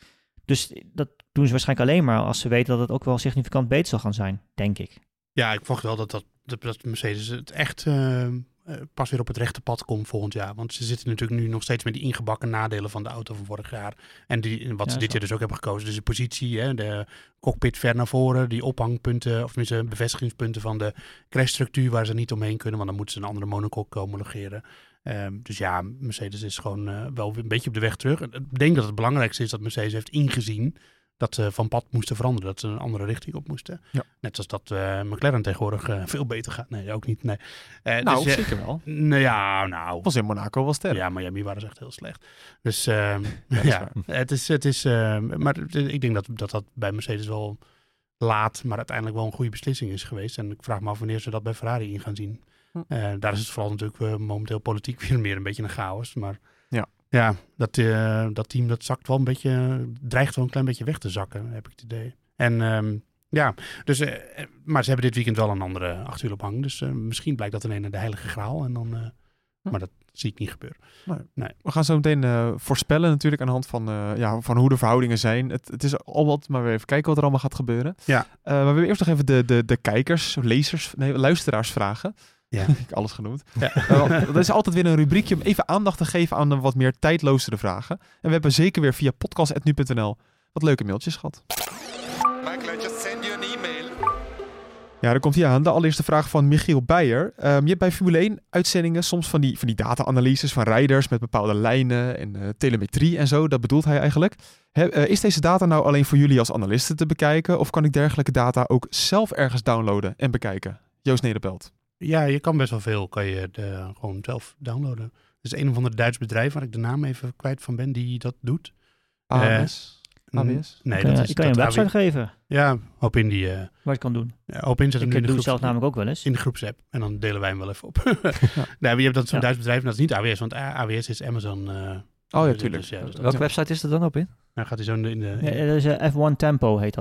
Dus dat doen ze waarschijnlijk alleen maar als ze weten dat het ook wel significant beter zal gaan zijn, denk ik. Ja, ik verwacht wel dat, dat, dat Mercedes het echt uh, uh, pas weer op het rechte pad komt volgend jaar. Want ze zitten natuurlijk nu nog steeds met die ingebakken nadelen van de auto van vorig jaar. En die, wat ja, ze dit jaar dus ook hebben gekozen. Dus de positie, hè, de cockpit ver naar voren, die ophangpunten, of tenminste bevestigingspunten van de crashstructuur waar ze niet omheen kunnen. Want dan moeten ze een andere monocoque homologeren. Um, dus ja, Mercedes is gewoon uh, wel een beetje op de weg terug. Ik denk dat het belangrijkste is dat Mercedes heeft ingezien dat ze van pad moesten veranderen. Dat ze een andere richting op moesten. Ja. Net als dat uh, McLaren tegenwoordig uh, veel beter gaat. Nee, ook niet. Nee. Uh, nou, dus, zeker wel. Nou ja, nou. Was in Monaco wel sterk. Ja, Miami waren ze echt heel slecht. Dus uh, ja, ja het is... Het is uh, maar ik denk dat, dat dat bij Mercedes wel laat, maar uiteindelijk wel een goede beslissing is geweest. En ik vraag me af wanneer ze dat bij Ferrari in gaan zien. Uh, daar is het vooral natuurlijk uh, momenteel politiek weer meer een beetje een chaos. Maar ja, ja dat, uh, dat team dat zakt wel een beetje, dreigt wel een klein beetje weg te zakken, heb ik het idee. En um, ja, dus, uh, maar ze hebben dit weekend wel een andere achterwielophang. Dus uh, misschien blijkt dat ineens de heilige graal. En dan, uh, hm. Maar dat zie ik niet gebeuren. Nee. Nee. We gaan zo meteen uh, voorspellen natuurlijk aan de hand van, uh, ja, van hoe de verhoudingen zijn. Het, het is al wat, maar we even kijken wat er allemaal gaat gebeuren. Ja. Uh, maar we willen eerst nog even de, de, de kijkers, lezers, nee, luisteraars vragen. Ja. Ik heb alles genoemd. Ja. Uh, dat is altijd weer een rubriekje om even aandacht te geven aan de wat meer tijdloosere vragen. En we hebben zeker weer via podcast punt nu punt n l wat leuke mailtjes gehad. Michael, I just send you an email. Ja, daar komt hij aan. De allereerste vraag van Michiel Beijer. Um, je hebt bij Formule één uitzendingen soms van die, van die data-analyses van rijders met bepaalde lijnen en uh, telemetrie en zo. Dat bedoelt hij eigenlijk. He, uh, is deze data nou alleen voor jullie als analisten te bekijken? Of kan ik dergelijke data ook zelf ergens downloaden en bekijken? Joost Nederpelt. Ja, je kan best wel veel. Kan je de, gewoon zelf downloaden. Er is een of ander Duits bedrijf waar ik de naam even kwijt van ben die dat doet. A S? Uh, A W S? Nee, kan, dat is... Je kan je een website A W... geven. Ja, hoop in die... Uh... Waar je het kan doen. Ja, hoop in zet hem ik nu in de doe groeps... het zelf namelijk ook wel eens. In de groepsapp. En dan delen wij hem wel even op. Ja. Nee, je hebt dat zo'n ja. Duits bedrijf en dat is niet A W S. Want A W S is Amazon... Uh, oh ja, tuurlijk. Dus, ja, dus Welke ja. website is er dan op in? Dan gaat hij zo in de... In de ja, dat is uh, F one Tempo heet dat.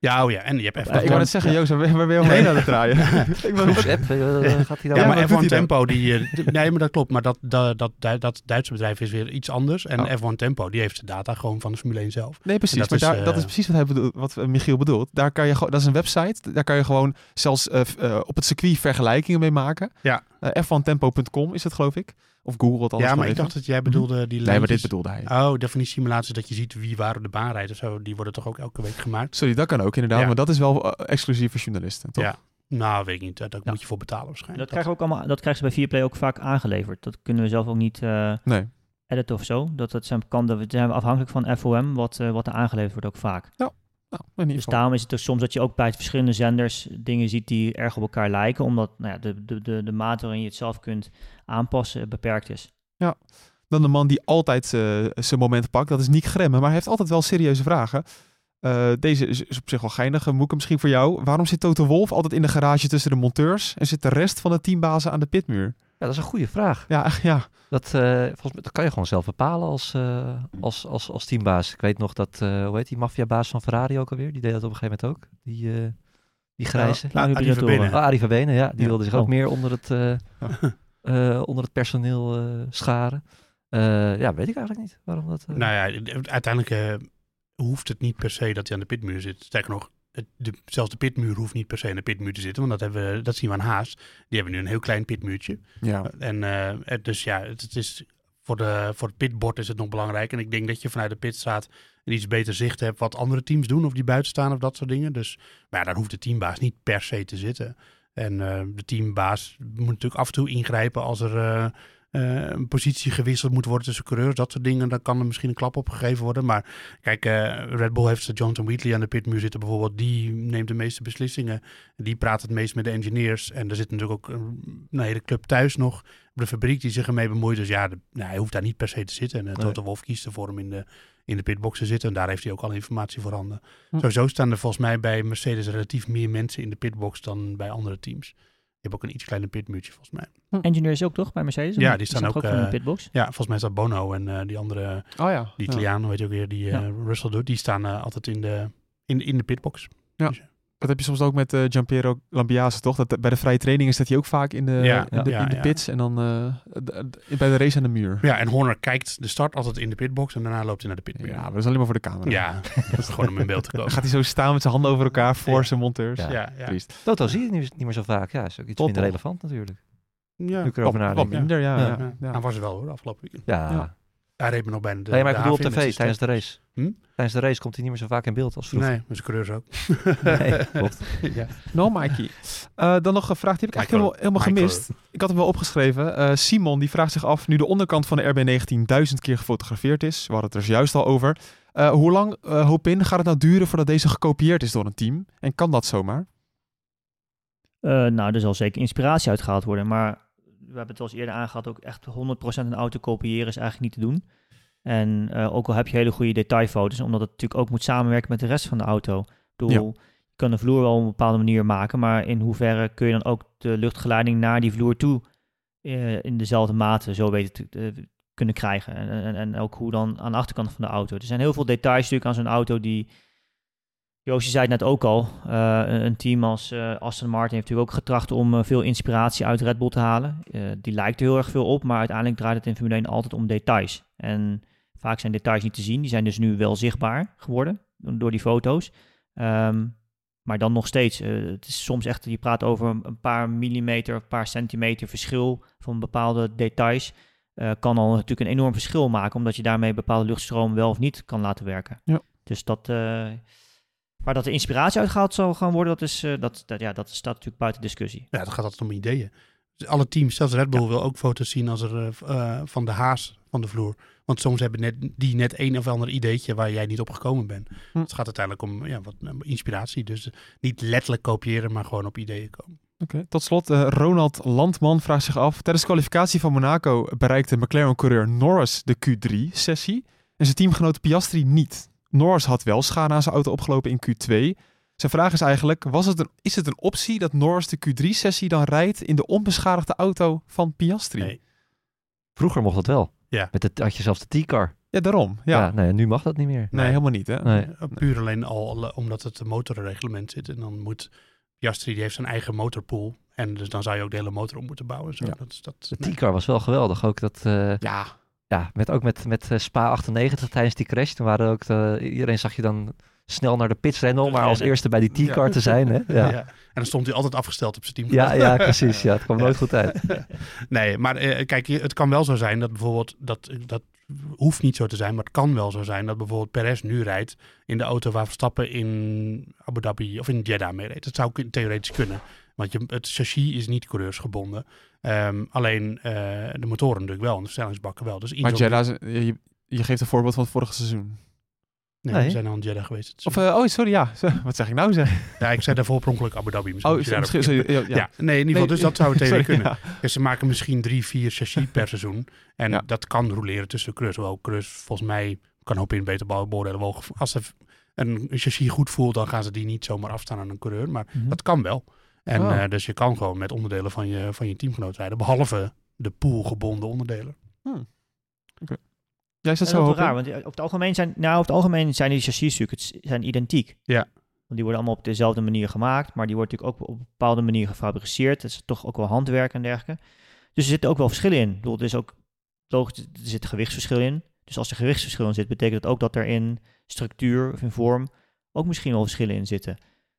Ja, oh ja, en je hebt F één. Uh, ik wou net zeggen, Joost, waar, waar ben je omheen aan het draaien? ik ben Groepsapp, uh, gaat hij daar Ja, Ja, maar wat F doet één hij dan? Tempo, die, uh, nee, maar dat klopt. Maar dat, dat, dat, dat Duitse bedrijf is weer iets anders. En Oh. F één Tempo, die heeft de data gewoon van de Formule één zelf. Nee, precies. Dat maar is, daar, uh, dat is precies wat, hij bedoelt, wat uh, Michiel bedoelt. Daar kan je gewoon, dat is een website. Daar kan je gewoon zelfs uh, uh, op het circuit vergelijkingen mee maken. Ja. Uh, f one tempo punt com is het, geloof ik. Of Google het alles Ja, maar maar ik even. dacht dat jij bedoelde die Nee, maar dit lijntjes- bedoelde hij. Oh, dat van die simulaties dat je ziet wie waar op de baan rijdt of zo. Die worden toch ook elke week gemaakt? Sorry, dat kan ook inderdaad. Ja. Maar dat is wel uh, exclusief voor journalisten, toch? Ja. Nou, weet ik niet. Daar daar Ja. moet je voor betalen Dat, waarschijnlijk. krijgen we ook allemaal, dat krijgen ze bij Viaplay ook vaak aangeleverd. Dat kunnen we zelf ook niet uh, Nee. editen of zo. Dat, dat zijn, kan, dat zijn we afhankelijk van F O M, wat, uh, wat er aangeleverd wordt ook vaak. Nou, in ieder Dus geval. daarom is het er soms dat je ook bij verschillende zenders dingen ziet die erg op elkaar lijken. Omdat nou ja, de, de, de, de mate waarin je het zelf kunt aanpassen beperkt is. Dan de man die altijd uh, zijn moment pakt. Dat is Nick Gremme, maar hij heeft altijd wel serieuze vragen. Uh, deze is, is op zich wel geinig. Uh, Moeke, misschien voor jou. Waarom zit Toto Wolff altijd in de garage tussen de monteurs en zit de rest van de teambazen aan de pitmuur? Ja, dat is een goede vraag. Ja, echt, ja. Dat, uh, volgens mij, dat kan je gewoon zelf bepalen als, uh, als, als, als teambaas. Ik weet nog dat, uh, hoe heet die maffiabaas van Ferrari ook alweer? Die deed dat op een gegeven moment ook. Die, uh, die grijze. Ja, Arie Arie Briatore. Verbenen. Oh, Arie Verbenen, ja. Die Ja. wilde zich Oh. ook meer onder het, uh, uh, onder het personeel uh, scharen. Uh, ja, weet ik eigenlijk niet waarom dat... Uh... Nou ja, uiteindelijk uh, hoeft het niet per se dat hij aan de pitmuur zit. Sterker nog, het, de, zelfs de pitmuur hoeft niet per se aan de pitmuur te zitten. Want dat, hebben we, dat zien we aan Haas. Die hebben nu een heel klein pitmuurtje. ja. En uh, het, dus ja, het, het is, voor, de, voor het pitbord is het nog belangrijk. En ik denk dat je vanuit de pitstraat een iets beter zicht hebt wat andere teams doen. Of die buiten staan of dat soort dingen. Dus maar ja, dan hoeft de teambaas niet per se te zitten. En uh, de teambaas moet natuurlijk af en toe ingrijpen als er... Uh, Uh, een positie gewisseld moet worden tussen coureurs, dat soort dingen. Dan kan er misschien een klap op gegeven worden. Maar kijk, uh, Red Bull heeft Johnson Wheatley aan de pitmuur zitten bijvoorbeeld. Die neemt de meeste beslissingen. Die praat het meest met de engineers. En er zit natuurlijk ook een, een hele club thuis nog op de fabriek die zich ermee bemoeit. Dus ja, de, nou, hij hoeft daar niet per se te zitten. En uh, Toto Wolff kiest ervoor om in de, in de pitbox te zitten. En daar heeft hij ook alle informatie voorhanden. Hm. Sowieso staan er volgens mij bij Mercedes relatief meer mensen in de pitbox dan bij andere teams. Je hebt ook een iets kleiner pitmuurtje volgens mij. Engineers ook toch bij Mercedes? Ja, die staan ook, ook uh, in de pitbox. Ja, volgens mij staat Bono en uh, die andere, Oh ja. die Italiaan, ja. weet je ook weer, die uh, ja. Russell doet, die staan uh, altijd in de, in, in de pitbox. Ja. Dus, dat heb je soms ook met uh, Giampiero Lambiase, toch? Dat, bij de vrije trainingen staat hij ook vaak in de, ja, in de, ja, in de ja. pits en dan uh, de, de, bij de race aan de muur. Ja, en Horner kijkt de start altijd in de pitbox en daarna loopt hij naar de pitmuur. Ja, dat is alleen maar voor de camera. Ja, dat is gewoon om in beeld te komen. Dan gaat hij zo staan met zijn handen over elkaar voor ja. zijn monteurs. Ja. Ja, ja. Ja. Toto zie je nu niet meer zo vaak. Ja, is ook iets Tot minder toch. relevant natuurlijk. Ja, Nu ik erover Wat, nadenk. wat minder, ja. ja. ja. ja. ja. Hij was er wel hoor, afgelopen weekend. Ja. Ja. Hij reed me nog bijna de Nee, maar de ik bedoel op haven in met tv zijn tijdens de race. Hm? Tijdens de race komt hij niet meer zo vaak in beeld als vroeger. Nee, met zijn coureurs ook. Nee, klopt. ja. No, Mikey. Uh, dan nog een vraag, die heb ik eigenlijk helemaal, helemaal gemist. Ik had hem wel opgeschreven. Uh, Simon die vraagt zich af, nu de onderkant van de R B negentien duizend keer gefotografeerd is, we hadden het er juist al over, uh, hoe lang, uh, hoop in, gaat het nou duren voordat deze gekopieerd is door een team? En kan dat zomaar? Uh, nou, er zal zeker inspiratie uitgehaald worden, maar we hebben het al eens eerder aangehaald, ook echt honderd procent een auto kopiëren is eigenlijk niet te doen. En uh, ook al heb je hele goede detailfoto's, omdat het natuurlijk ook moet samenwerken met de rest van de auto. Ik bedoel, ja. Je kan de vloer wel op een bepaalde manier maken, maar in hoeverre kun je dan ook de luchtgeleiding naar die vloer toe uh, in dezelfde mate zo weten te uh, kunnen krijgen. En, en, en ook hoe dan aan de achterkant van de auto. Er zijn heel veel details natuurlijk aan zo'n auto die... Joost, je zei het net ook al, uh, een team als uh, Aston Martin heeft natuurlijk ook getracht om uh, veel inspiratie uit Red Bull te halen. Uh, die lijkt er heel erg veel op, maar uiteindelijk draait het in Formule één altijd om details. En vaak zijn details niet te zien, die zijn dus nu wel zichtbaar geworden door die foto's. Um, maar dan nog steeds, uh, het is soms echt, je praat over een paar millimeter, een paar centimeter verschil van bepaalde details. Uh, kan al natuurlijk een enorm verschil maken, omdat je daarmee bepaalde luchtstroom wel of niet kan laten werken. Ja. Dus dat... Uh, Maar dat er inspiratie uitgehaald zal gaan worden, dat, is, uh, dat, dat, ja, dat staat natuurlijk buiten discussie. Ja, dat gaat altijd om ideeën. Dus alle teams, zelfs Red Bull, ja. wil ook foto's zien als er, uh, uh, van de haas van de vloer. Want soms hebben net, die net een of ander ideetje waar jij niet op gekomen bent. Hm. Het gaat uiteindelijk om ja, wat inspiratie. Dus uh, niet letterlijk kopiëren, maar gewoon op ideeën komen. Oké. Okay. Tot slot, uh, Ronald Landman vraagt zich af. Tijdens de kwalificatie van Monaco bereikte McLaren-coureur Norris de Q drie sessie en zijn teamgenoot Piastri niet. Norris had wel schade aan zijn auto opgelopen in Q twee. Zijn vraag is eigenlijk, was het een, is het een optie dat Norris de Q drie sessie dan rijdt in de onbeschadigde auto van Piastri? Nee. Vroeger mocht dat wel. Ja. Met de, had je zelfs de T-car. Ja, daarom. Ja. Ja, nee, nu mag dat niet meer. Nee, helemaal niet. Hè? Nee. Uh, puur alleen al uh, omdat het motorreglement zit. En dan moet Piastri, die heeft zijn eigen motorpool. En dus dan zou je ook de hele motor om moeten bouwen. Zo. Ja. Dat is, dat, De nee. T-car was wel geweldig. Ook dat, uh, Ja. ja, met, ook met, met uh, Spa achtennegentig tijdens die crash. Toen waren ook de, iedereen zag je dan snel naar de pits rennen om maar als eerste bij die T-car Ja. te zijn. Hè? Ja. Ja. En dan stond hij altijd afgesteld op zijn team. Ja, ja, precies. Ja, het kwam nooit goed uit. Nee, maar uh, kijk, het kan wel zo zijn dat bijvoorbeeld, dat, dat hoeft niet zo te zijn, maar het kan wel zo zijn dat bijvoorbeeld Perez nu rijdt in de auto waar Verstappen in Abu Dhabi of in Jeddah mee reed. Dat zou kun- theoretisch kunnen, want je, het chassis is niet coureursgebonden. Um, alleen uh, de motoren natuurlijk wel en de versnellingsbakken wel. Dus Maar Jeddah, je, je geeft een voorbeeld van het vorige seizoen. Nee, Nee. we zijn al in Jeddah geweest. Of, uh, oh, sorry, ja. Wat zeg ik nou? Zeg? Ja, ik zei daarvoor oorspronkelijk Abu Dhabi. Misschien Oh, moet je daarop- misschien, sorry, ja, ja. ja. nee, in ieder geval, Nee, dus dat zou het tegen sorry, kunnen. ja. Dus ze maken misschien drie, vier chassis per seizoen. En Ja. dat kan roleren tussen de coureurs. Hoewel coureurs volgens mij kan hopen in beter beoordelen. Wel, als ze een chassis goed voelt, dan gaan ze die niet zomaar afstaan aan een coureur. Maar Mhm. dat kan wel. En Oh. uh, dus je kan gewoon met onderdelen van je, van je teamgenoot rijden. Behalve de poolgebonden onderdelen. Jij is dat En zo dat is wel hopen? raar, want over het algemeen zijn, nou, over het algemeen zijn die chassis natuurlijk het zijn identiek. Ja. Want die worden allemaal op dezelfde manier gemaakt, maar die wordt natuurlijk ook op een bepaalde manier gefabriceerd. Dat is toch ook wel handwerk en dergelijke. Dus er zitten ook wel verschillen in. Ik bedoel, er is ook logisch, er zit gewichtsverschil in. Dus als er gewichtsverschil in zit, betekent dat ook dat er in structuur of in vorm ook misschien wel verschillen in zitten.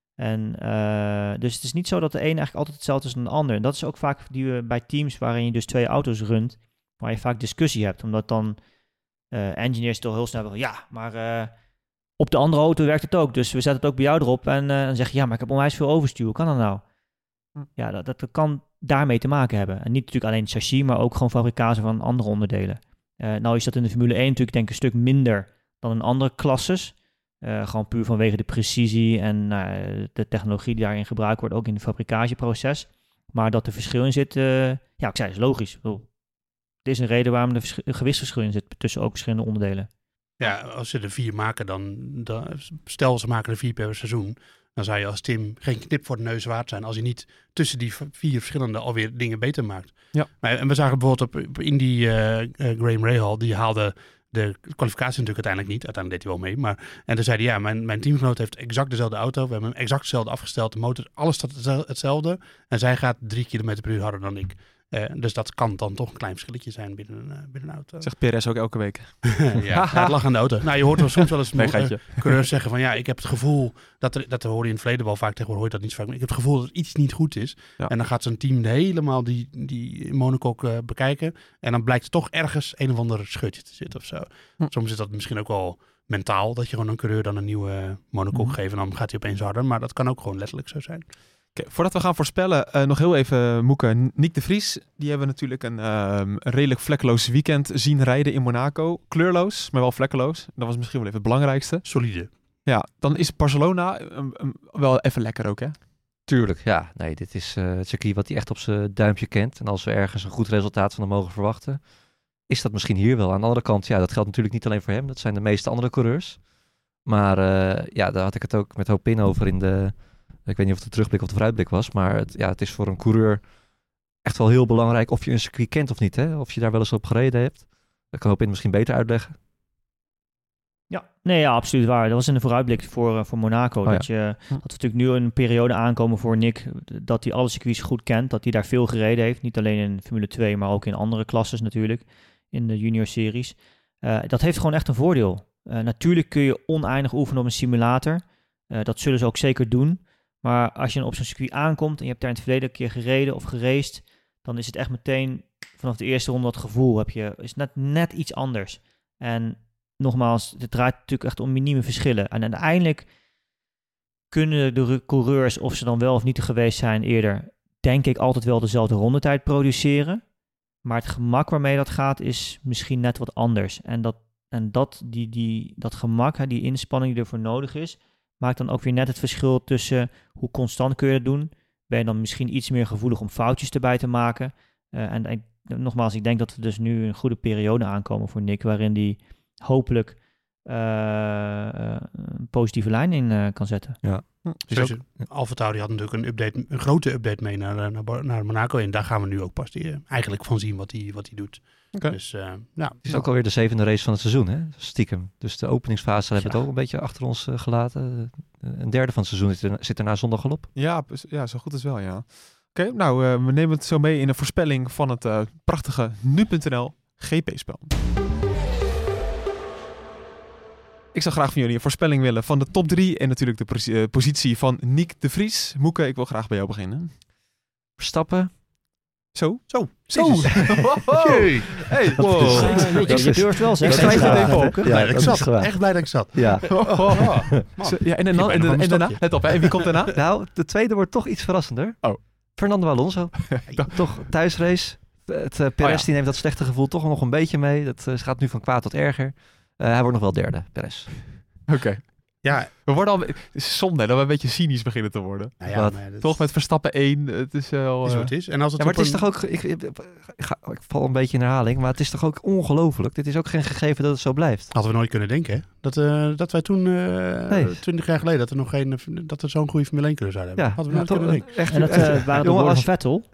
En uh, dus het is niet zo dat de een eigenlijk altijd hetzelfde is dan de ander. En dat is ook vaak die we bij teams waarin je dus twee auto's runt, waar je vaak discussie hebt, omdat dan Uh, engineers toch heel snel van, ja, maar uh, op de andere auto werkt het ook. Dus we zetten het ook bij jou erop. En uh, dan zeg je, ja, maar ik heb onwijs veel overstuur. Hoe kan dat nou? Hm. Ja, dat, dat kan daarmee te maken hebben. En niet natuurlijk alleen het chassis, maar ook gewoon fabricage van andere onderdelen. Uh, nou is dat in de Formule één natuurlijk denk ik een stuk minder dan in andere klasses. Uh, gewoon puur vanwege de precisie en uh, de technologie die daarin gebruikt wordt, ook in het fabricageproces. Maar dat er verschil in zit, uh, ja, ik zei, is logisch. Ik bedoel, dit is een reden waarom er vers- gewichtsverschil in zit tussen ook verschillende onderdelen. Ja, als ze er vier maken, dan, dan... Stel, ze maken er vier per seizoen. Dan zou je als team geen knip voor de neus waard zijn als je niet tussen die vier verschillende alweer dingen beter maakt. Ja. Maar, en we zagen bijvoorbeeld op, op Indy uh, uh, Graham Rahal, die haalde de kwalificatie natuurlijk uiteindelijk niet. Uiteindelijk deed hij wel mee. Maar, en toen zei hij, ja, mijn, mijn teamgenoot heeft exact dezelfde auto. We hebben hem exact hetzelfde afgesteld. De motor, alles staat hetzelfde. En zij gaat drie kilometer per uur harder dan ik. Uh, dus dat kan dan toch een klein verschilletje zijn binnen, uh, binnen een auto. Zegt Perez ook elke week. ja, ja, het lag aan de auto. Nou, je hoort wel soms wel eens Nee, uh, geitje. coureurs zeggen van ja, ik heb het gevoel dat er, dat hoor je in het verleden wel vaak tegenwoordig, hoor je dat niet zo vaak. Maar ik heb het gevoel dat er iets niet goed is. Ja. En dan gaat zo'n team helemaal die, die monocoque uh, bekijken. En dan blijkt er toch ergens een of ander scheurtje te zitten of zo. Hm. Soms is dat misschien ook wel mentaal, dat je gewoon een coureur dan een nieuwe monocoque Hm. geeft en dan gaat hij opeens harder. Maar dat kan ook gewoon letterlijk zo zijn. Okay, voordat we gaan voorspellen, uh, nog heel even Moeke. Nick de Vries, die hebben natuurlijk een, uh, een redelijk vlekkeloos weekend zien rijden in Monaco. Kleurloos, maar wel vlekkeloos. Dat was misschien wel even het belangrijkste. Solide. Ja, dan is Barcelona um, um, wel even lekker ook, hè? Tuurlijk, ja. Nee, dit is uh, het circuit wat hij echt op zijn duimpje kent. En als we ergens een goed resultaat van hem mogen verwachten, is dat misschien hier wel. Aan de andere kant, ja, dat geldt natuurlijk niet alleen voor hem. Dat zijn de meeste andere coureurs. Maar uh, ja, daar had ik het ook met Hopin over in de... Ik weet niet of het de terugblik of de vooruitblik was, maar het, ja, het is voor een coureur echt wel heel belangrijk of je een circuit kent of niet. Hè? Of je daar wel eens op gereden hebt. Dat kan Hopin misschien beter uitleggen. Ja, nee, ja, absoluut waar. Dat was in de vooruitblik voor, uh, voor Monaco. Oh, dat, je, dat we natuurlijk nu een periode aankomen voor Nick, dat hij alle circuits goed kent. Dat hij daar veel gereden heeft. Niet alleen in Formule twee, maar ook in andere klasses natuurlijk. In de junior series. Uh, dat heeft gewoon echt een voordeel. Uh, natuurlijk kun je oneindig oefenen op een simulator. Uh, dat zullen ze ook zeker doen. Maar als je op zo'n circuit aankomt en je hebt daar in het verleden een keer gereden of geraced, dan is het echt meteen vanaf de eerste ronde dat gevoel heb je, is net, net iets anders. En nogmaals, het draait natuurlijk echt om minieme verschillen. En uiteindelijk kunnen de coureurs, of ze dan wel of niet er geweest zijn eerder, denk ik altijd wel dezelfde rondetijd produceren. Maar het gemak waarmee dat gaat is misschien net wat anders. En dat, en dat, die, die, dat gemak, die inspanning die ervoor nodig is, maakt dan ook weer net het verschil tussen hoe constant kun je dat doen. Ben je dan misschien iets meer gevoelig om foutjes erbij te maken. Uh, en, en nogmaals, ik denk dat we dus nu een goede periode aankomen voor Nick, waarin die hopelijk uh, uh, een positieve lijn in uh, kan zetten. Ja. Dus ook, AlphaTauri had natuurlijk een update, een grote update mee naar, naar, naar Monaco. En daar gaan we nu ook pas die, uh, eigenlijk van zien wat hij wat hij doet. Okay. Dus, uh, ja. Het is ook alweer de zevende race van het seizoen, hè? Stiekem. Dus de openingsfase hebben we Ja. het ook een beetje achter ons uh, gelaten. Uh, een derde van het seizoen zit er, zit er na zondag al op. Ja, ja, zo goed is wel, ja. Oké, okay, nou, uh, we nemen het zo mee in een voorspelling van het uh, prachtige nu punt n l G P-spel. Ik zou graag van jullie een voorspelling willen van de top drie en natuurlijk de pos- uh, positie van Nick de Vries. Moeke, ik wil graag bij jou beginnen. Verstappen. Zo? Zo. Zo. Wow. Hey, wow. Uh, je je durft wel, zeg. Ik schrijf het even op. Ja, Blij dat ik dat zat. is gewaar. Echt blij dat ik zat. Ja. Oh, oh, Zo, ja, en, en, dan, en, en, en daarna, let op, hè, en wie komt daarna? Nou, de tweede wordt toch iets verrassender. Oh. Fernando Alonso. Toch thuisrace. Het uh, Perez Oh, ja. die neemt dat slechte gevoel toch nog een beetje mee. Dat uh, gaat nu van kwaad tot erger. Uh, hij wordt nog wel derde, Perez. Oké. Okay. Ja. We worden al... Het is zonde dat we een beetje cynisch beginnen te worden. Nou ja, Wat? maar dat Toch met Verstappen één. Het is wel... is Uh... wat het is. En als het Ja, maar op het is een... toch ook... Ik, ik, ik, ga, ik val een beetje in herhaling, maar het is toch ook ongelooflijk. Dit is ook geen gegeven dat het zo blijft. Hadden we nooit kunnen denken, hè? Dat, uh, dat wij toen, uh, Nee. twintig jaar geleden, dat er nog geen, dat we zo'n goede Formule één kunnen zouden hebben. Ja, Hadden we nooit ja, kunnen toch, denken. echt, En dat echt, uh, waren de jongen, woorden als van Vettel.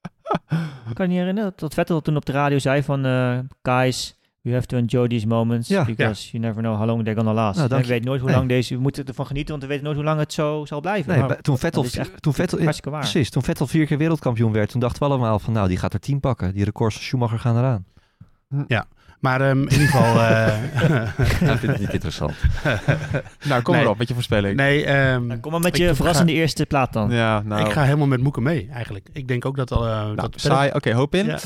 Ik kan je niet herinneren dat Vettel toen op de radio zei van... Uh, guys, you have to enjoy these moments. Ja. Because you never know how long they're gonna last. Nou, En dank je weet nooit hoe Nee. lang deze... We moeten ervan genieten, want we weten nooit hoe lang het zo zal blijven. Nee, Nou, bij- toen Vettel, dat is echt toen Vettel, hartstikke waar. precies, toen Vettel vier keer wereldkampioen werd, toen dachten we allemaal van, nou, die gaat er tien pakken. Die records van Schumacher gaan eraan. Maar um, in ieder geval... Uh, Dat vind ik niet interessant. Nou, kom Nee. maar op met je voorspelling. nee, um, Nou, kom maar met ik je ga- verrassende eerste plaat dan. Ja, nou... ik ga helemaal met Moeke mee, eigenlijk. Ik denk ook dat... Uh, nou, dat saai. Oké, okay, hoop in. Ja.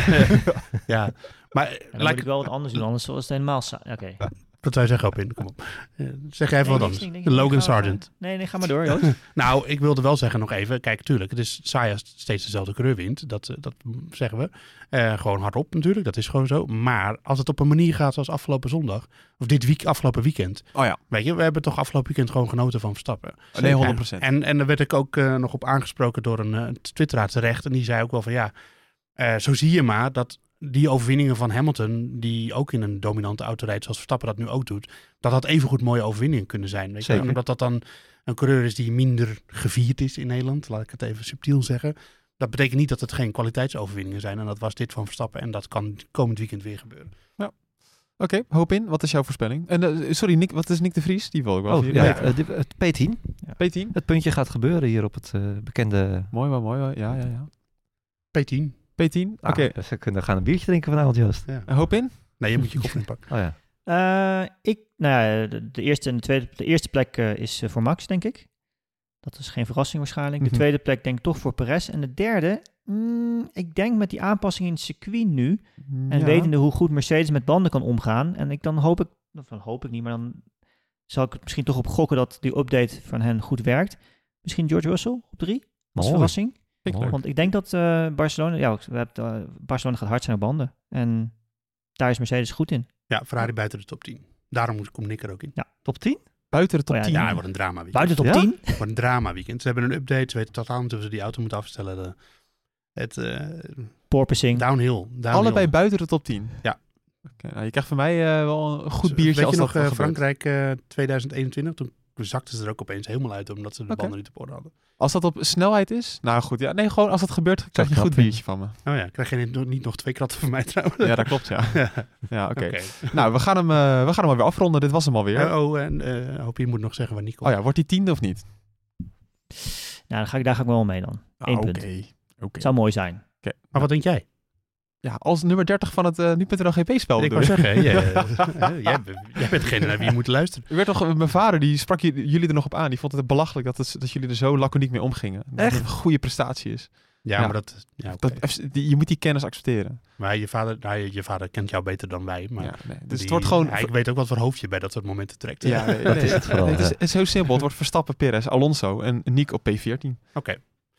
ja, maar Ja, dan lijkt moet ik wel wat anders doen, anders was het helemaal saai. Oké. dat wij zeggen op in, kom op. Uh, zeg jij even Nee, wat niks, anders. niks, niks. Logan Ga- ga- Sargent. Nee, nee, ga maar door, Joost. Nou, ik wilde wel zeggen nog even. Kijk, tuurlijk, het is saai als steeds dezelfde coureur wint. Dat, uh, dat zeggen we. Uh, gewoon hardop natuurlijk, dat is gewoon zo. Maar als het op een manier gaat zoals afgelopen zondag, of dit week, afgelopen weekend. Oh ja, Weet je, we hebben toch afgelopen weekend gewoon genoten van Verstappen. nee, honderd procent. En, en daar werd ik ook uh, nog op aangesproken door een uh, twitteraar terecht. En die zei ook wel van ja, uh, zo zie je maar dat die overwinningen van Hamilton, die ook in een dominante auto rijdt, zoals Verstappen dat nu ook doet, dat dat evengoed mooie overwinningen kunnen zijn. Weet je? Zeker. En omdat dat dan een coureur is die minder gevierd is in Nederland, laat ik het even subtiel zeggen. Dat betekent niet dat het geen kwaliteitsoverwinningen zijn. En dat was dit van Verstappen. En dat kan komend weekend weer gebeuren. Oké, okay, hoop in. Wat is jouw voorspelling? En uh, sorry, Nick, wat is Nick de Vries? Die wil ik wel. Oh, even ja, weten. uh, de- het P tien. P tien. Het puntje gaat gebeuren hier op het uh, bekende... Mooi, wel mooi. Wel. Ja, ja, ja. P tien. P tien. Oké. Ah, Okay. dus we kunnen gaan een biertje drinken vanavond, Joost. Ja. Uh, hoop in. Nee, je moet je koffer inpakken. Oh ja. Uh, ik, nou ja, de, de eerste en de tweede, de eerste plek uh, is uh, voor Max, denk ik. Dat is geen verrassing waarschijnlijk. De Mhm. tweede plek denk ik toch voor Perez. En de derde, mm, ik denk met die aanpassing in het circuit nu, en ja. wetende hoe goed Mercedes met banden kan omgaan. En ik dan hoop ik, of dan hoop ik niet, maar dan zal ik het misschien toch op gokken dat die update van hen goed werkt. Misschien George Russell op drie, als Mooi. verrassing. Vind ik Mooi. leuk. Want ik denk dat uh, Barcelona, ja, we hebben, uh, Barcelona gaat hard zijn op banden. En daar is Mercedes goed in. Ja, Ferrari buiten de top tien. Daarom moet- komt Nick er ook in. Top tien? Buiten de top Oh ja, tien. Ja, het wordt een drama weekend. Buiten top Ja? tien? Het wordt een drama weekend. Ze hebben een update. Ze weten totaal niet of ze die auto moeten afstellen. De, het uh, Porpoising. downhill, downhill. Allebei buiten de top tien. Ja. Okay, nou, je krijgt van mij uh, wel een goed Weet biertje je als nog dat uh, uh, gebeurt. Frankrijk uh, twintig eenentwintig? Toen zakten ze er ook opeens helemaal uit omdat ze de Oké. banden niet op orde hadden. Als dat op snelheid is? Nou goed, ja. Nee, gewoon als dat gebeurt, krijg je een knap, goed vind biertje van me. Oh ja, krijg je niet, niet nog twee kratten van mij trouwens? Ja, dat klopt, ja. Ja, Ja, oké. oké. Nou, we gaan, hem, uh, we gaan hem alweer afronden. Dit was hem alweer. Uh, oh, en uh, hoop je moet nog zeggen waar Nico. Oh ja, wordt die tiende of niet? Nou, dan ga ik, daar ga ik wel mee dan. Eén Ah, punt. Oké. Oké. Zou mooi zijn. Maar wat denk jij? Ja, als nummer dertig van het uh, nu punt n l G P-spel. Ik wou zeggen, jij, uh, jij, jij bent degene naar wie je moet luisteren. U werd toch, mijn vader die sprak j- jullie er nog op aan. Die vond het belachelijk dat, het, dat jullie er zo laconiek mee omgingen. Dat Echt? het een goede prestatie is. Ja, Ja. maar dat... Ja, okay. Dat, die, je moet die kennis accepteren. Maar je vader, nou, je, je vader kent jou beter dan wij. Maar Ja, nee. Dus die, het wordt gewoon... ja, ik weet ook wat voor hoofd je bij dat soort momenten trekt. Ja, nee, Dat nee, is het vooral, nee, het, is, ja. het is heel simpel. Het wordt Verstappen, Perez, Alonso en Nick op P veertien. Oké.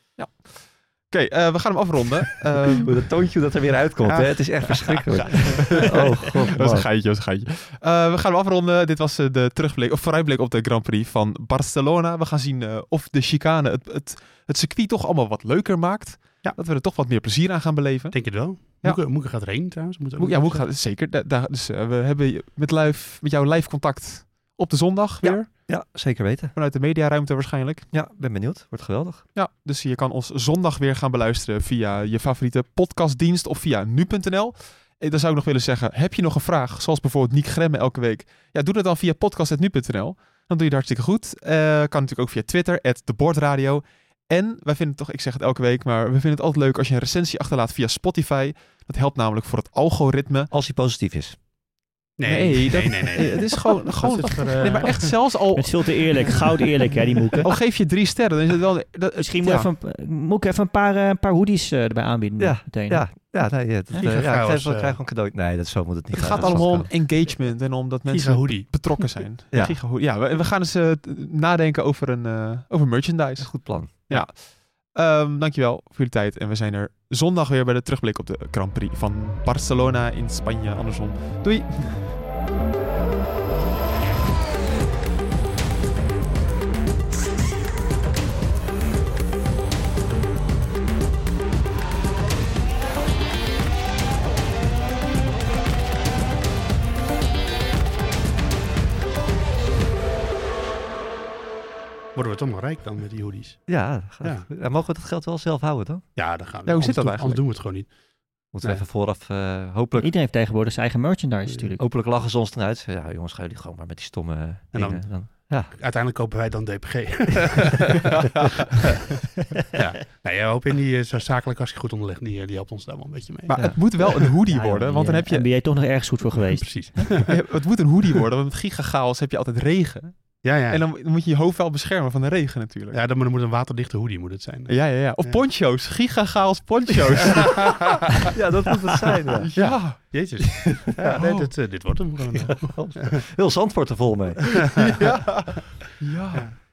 Oké, okay, uh, we gaan hem afronden. Um, Hoe dat toontje dat er weer uitkomt, Ja. hè? Het is echt verschrikkelijk. Oh god, dat is man. een geitje, dat is een geitje. Uh, we gaan hem afronden. Dit was uh, de terugblik, of vooruitblik op de Grand Prix van Barcelona. We gaan zien uh, of de chicane het, het, het circuit toch allemaal wat leuker maakt. Ja. Dat we er toch wat meer plezier aan gaan beleven. Denk je het wel? Ja. Moeke, Moeke gaat erheen trouwens. Moet ook Moek, ja, nog Moek zeggen. gaat zeker. Da, da- dus uh, we hebben met, live, met jou live contact op de zondag Ja. weer. Ja, zeker weten. Vanuit de mediaruimte waarschijnlijk. Ja, ben benieuwd. Wordt geweldig. Ja, dus je kan ons zondag weer gaan beluisteren via je favoriete podcastdienst of via nu punt n l. En dan zou ik nog willen zeggen, heb je nog een vraag, zoals bijvoorbeeld Niek Gremme elke week? Ja, doe dat dan via podcast punt nu punt n l. Dan doe je het hartstikke goed. Uh, kan natuurlijk ook via Twitter, at de Bordradio. En wij vinden het toch, ik zeg het elke week, maar we vinden het altijd leuk als je een recensie achterlaat via Spotify. Dat helpt namelijk voor het algoritme. Als hij positief is. Nee, Nee, nee, dat- nee. nee, nee. Het is gewoon, gewoon Dat is voor, eh, nee, maar echt zelfs al, Het is veel te eerlijk. Goud eerlijk, hè, die Moeke. al geef je drie sterren, dan is het wel... Dat, Misschien ja. moet, even, een- moet ik even een paar, eh, een paar hoodies eh, erbij aanbieden. Ja, meteen. Ja, ja, nee, ja, dat, Giga eh, ja, ik chaos, krijg, wel- eh. krijg gewoon cadeau. Nee, dat zo moet het niet Het gaan. gaat Dat is allemaal om wel- engagement en om dat mensen Giga hoodie. betrokken zijn. Ja. Giga hoodie. Ja, we, we gaan eens eh, t- nadenken over, een, eh, over merchandise. Een goed plan. Um, dankjewel voor jullie tijd. En we zijn er zondag weer bij de terugblik op de Grand Prix van Barcelona in Spanje. Andersom. Doei! Worden we toch nog rijk dan met die hoodies? Ja, ga- Ja. ja, mogen we dat geld wel zelf houden dan? Ja, dan gaan we. Ja, hoe zit dat Anders doen- Anders doen we het gewoon niet. Moeten we Nee. even vooraf, eh, hopelijk, Iedereen heeft tegenwoordig zijn eigen merchandise natuurlijk. hopelijk lachen ze ons eruit. Ja, jongens, gaan jullie gewoon maar met die stomme eh, En dan- dingen. Dan, ja. Uiteindelijk kopen wij dan D P G. ja. Nee, ja, hoop in die is zakelijk als je goed onderlegd. Die, die helpt ons daar wel een beetje mee. Maar Ja. het moet wel een hoodie Ja, joh, worden, die, want dan eh, heb je... ben jij toch nog ergens goed voor geweest. Precies. Het moet een hoodie worden, want met gigagaals heb je altijd regen. Ja, ja. En dan moet je je hoofd wel beschermen van de regen natuurlijk. ja, dan moet, dan moet een waterdichte hoodie moet het zijn. Ja, ja, ja. Of Ja. poncho's. Gigagaals poncho's. ja, dat moet het zijn. Ja. Ja. Jezus. Ja, nee, Oh. dit, eh, dit wordt hem gewoon. Heel Zandvoort er vol mee. ja. Ja.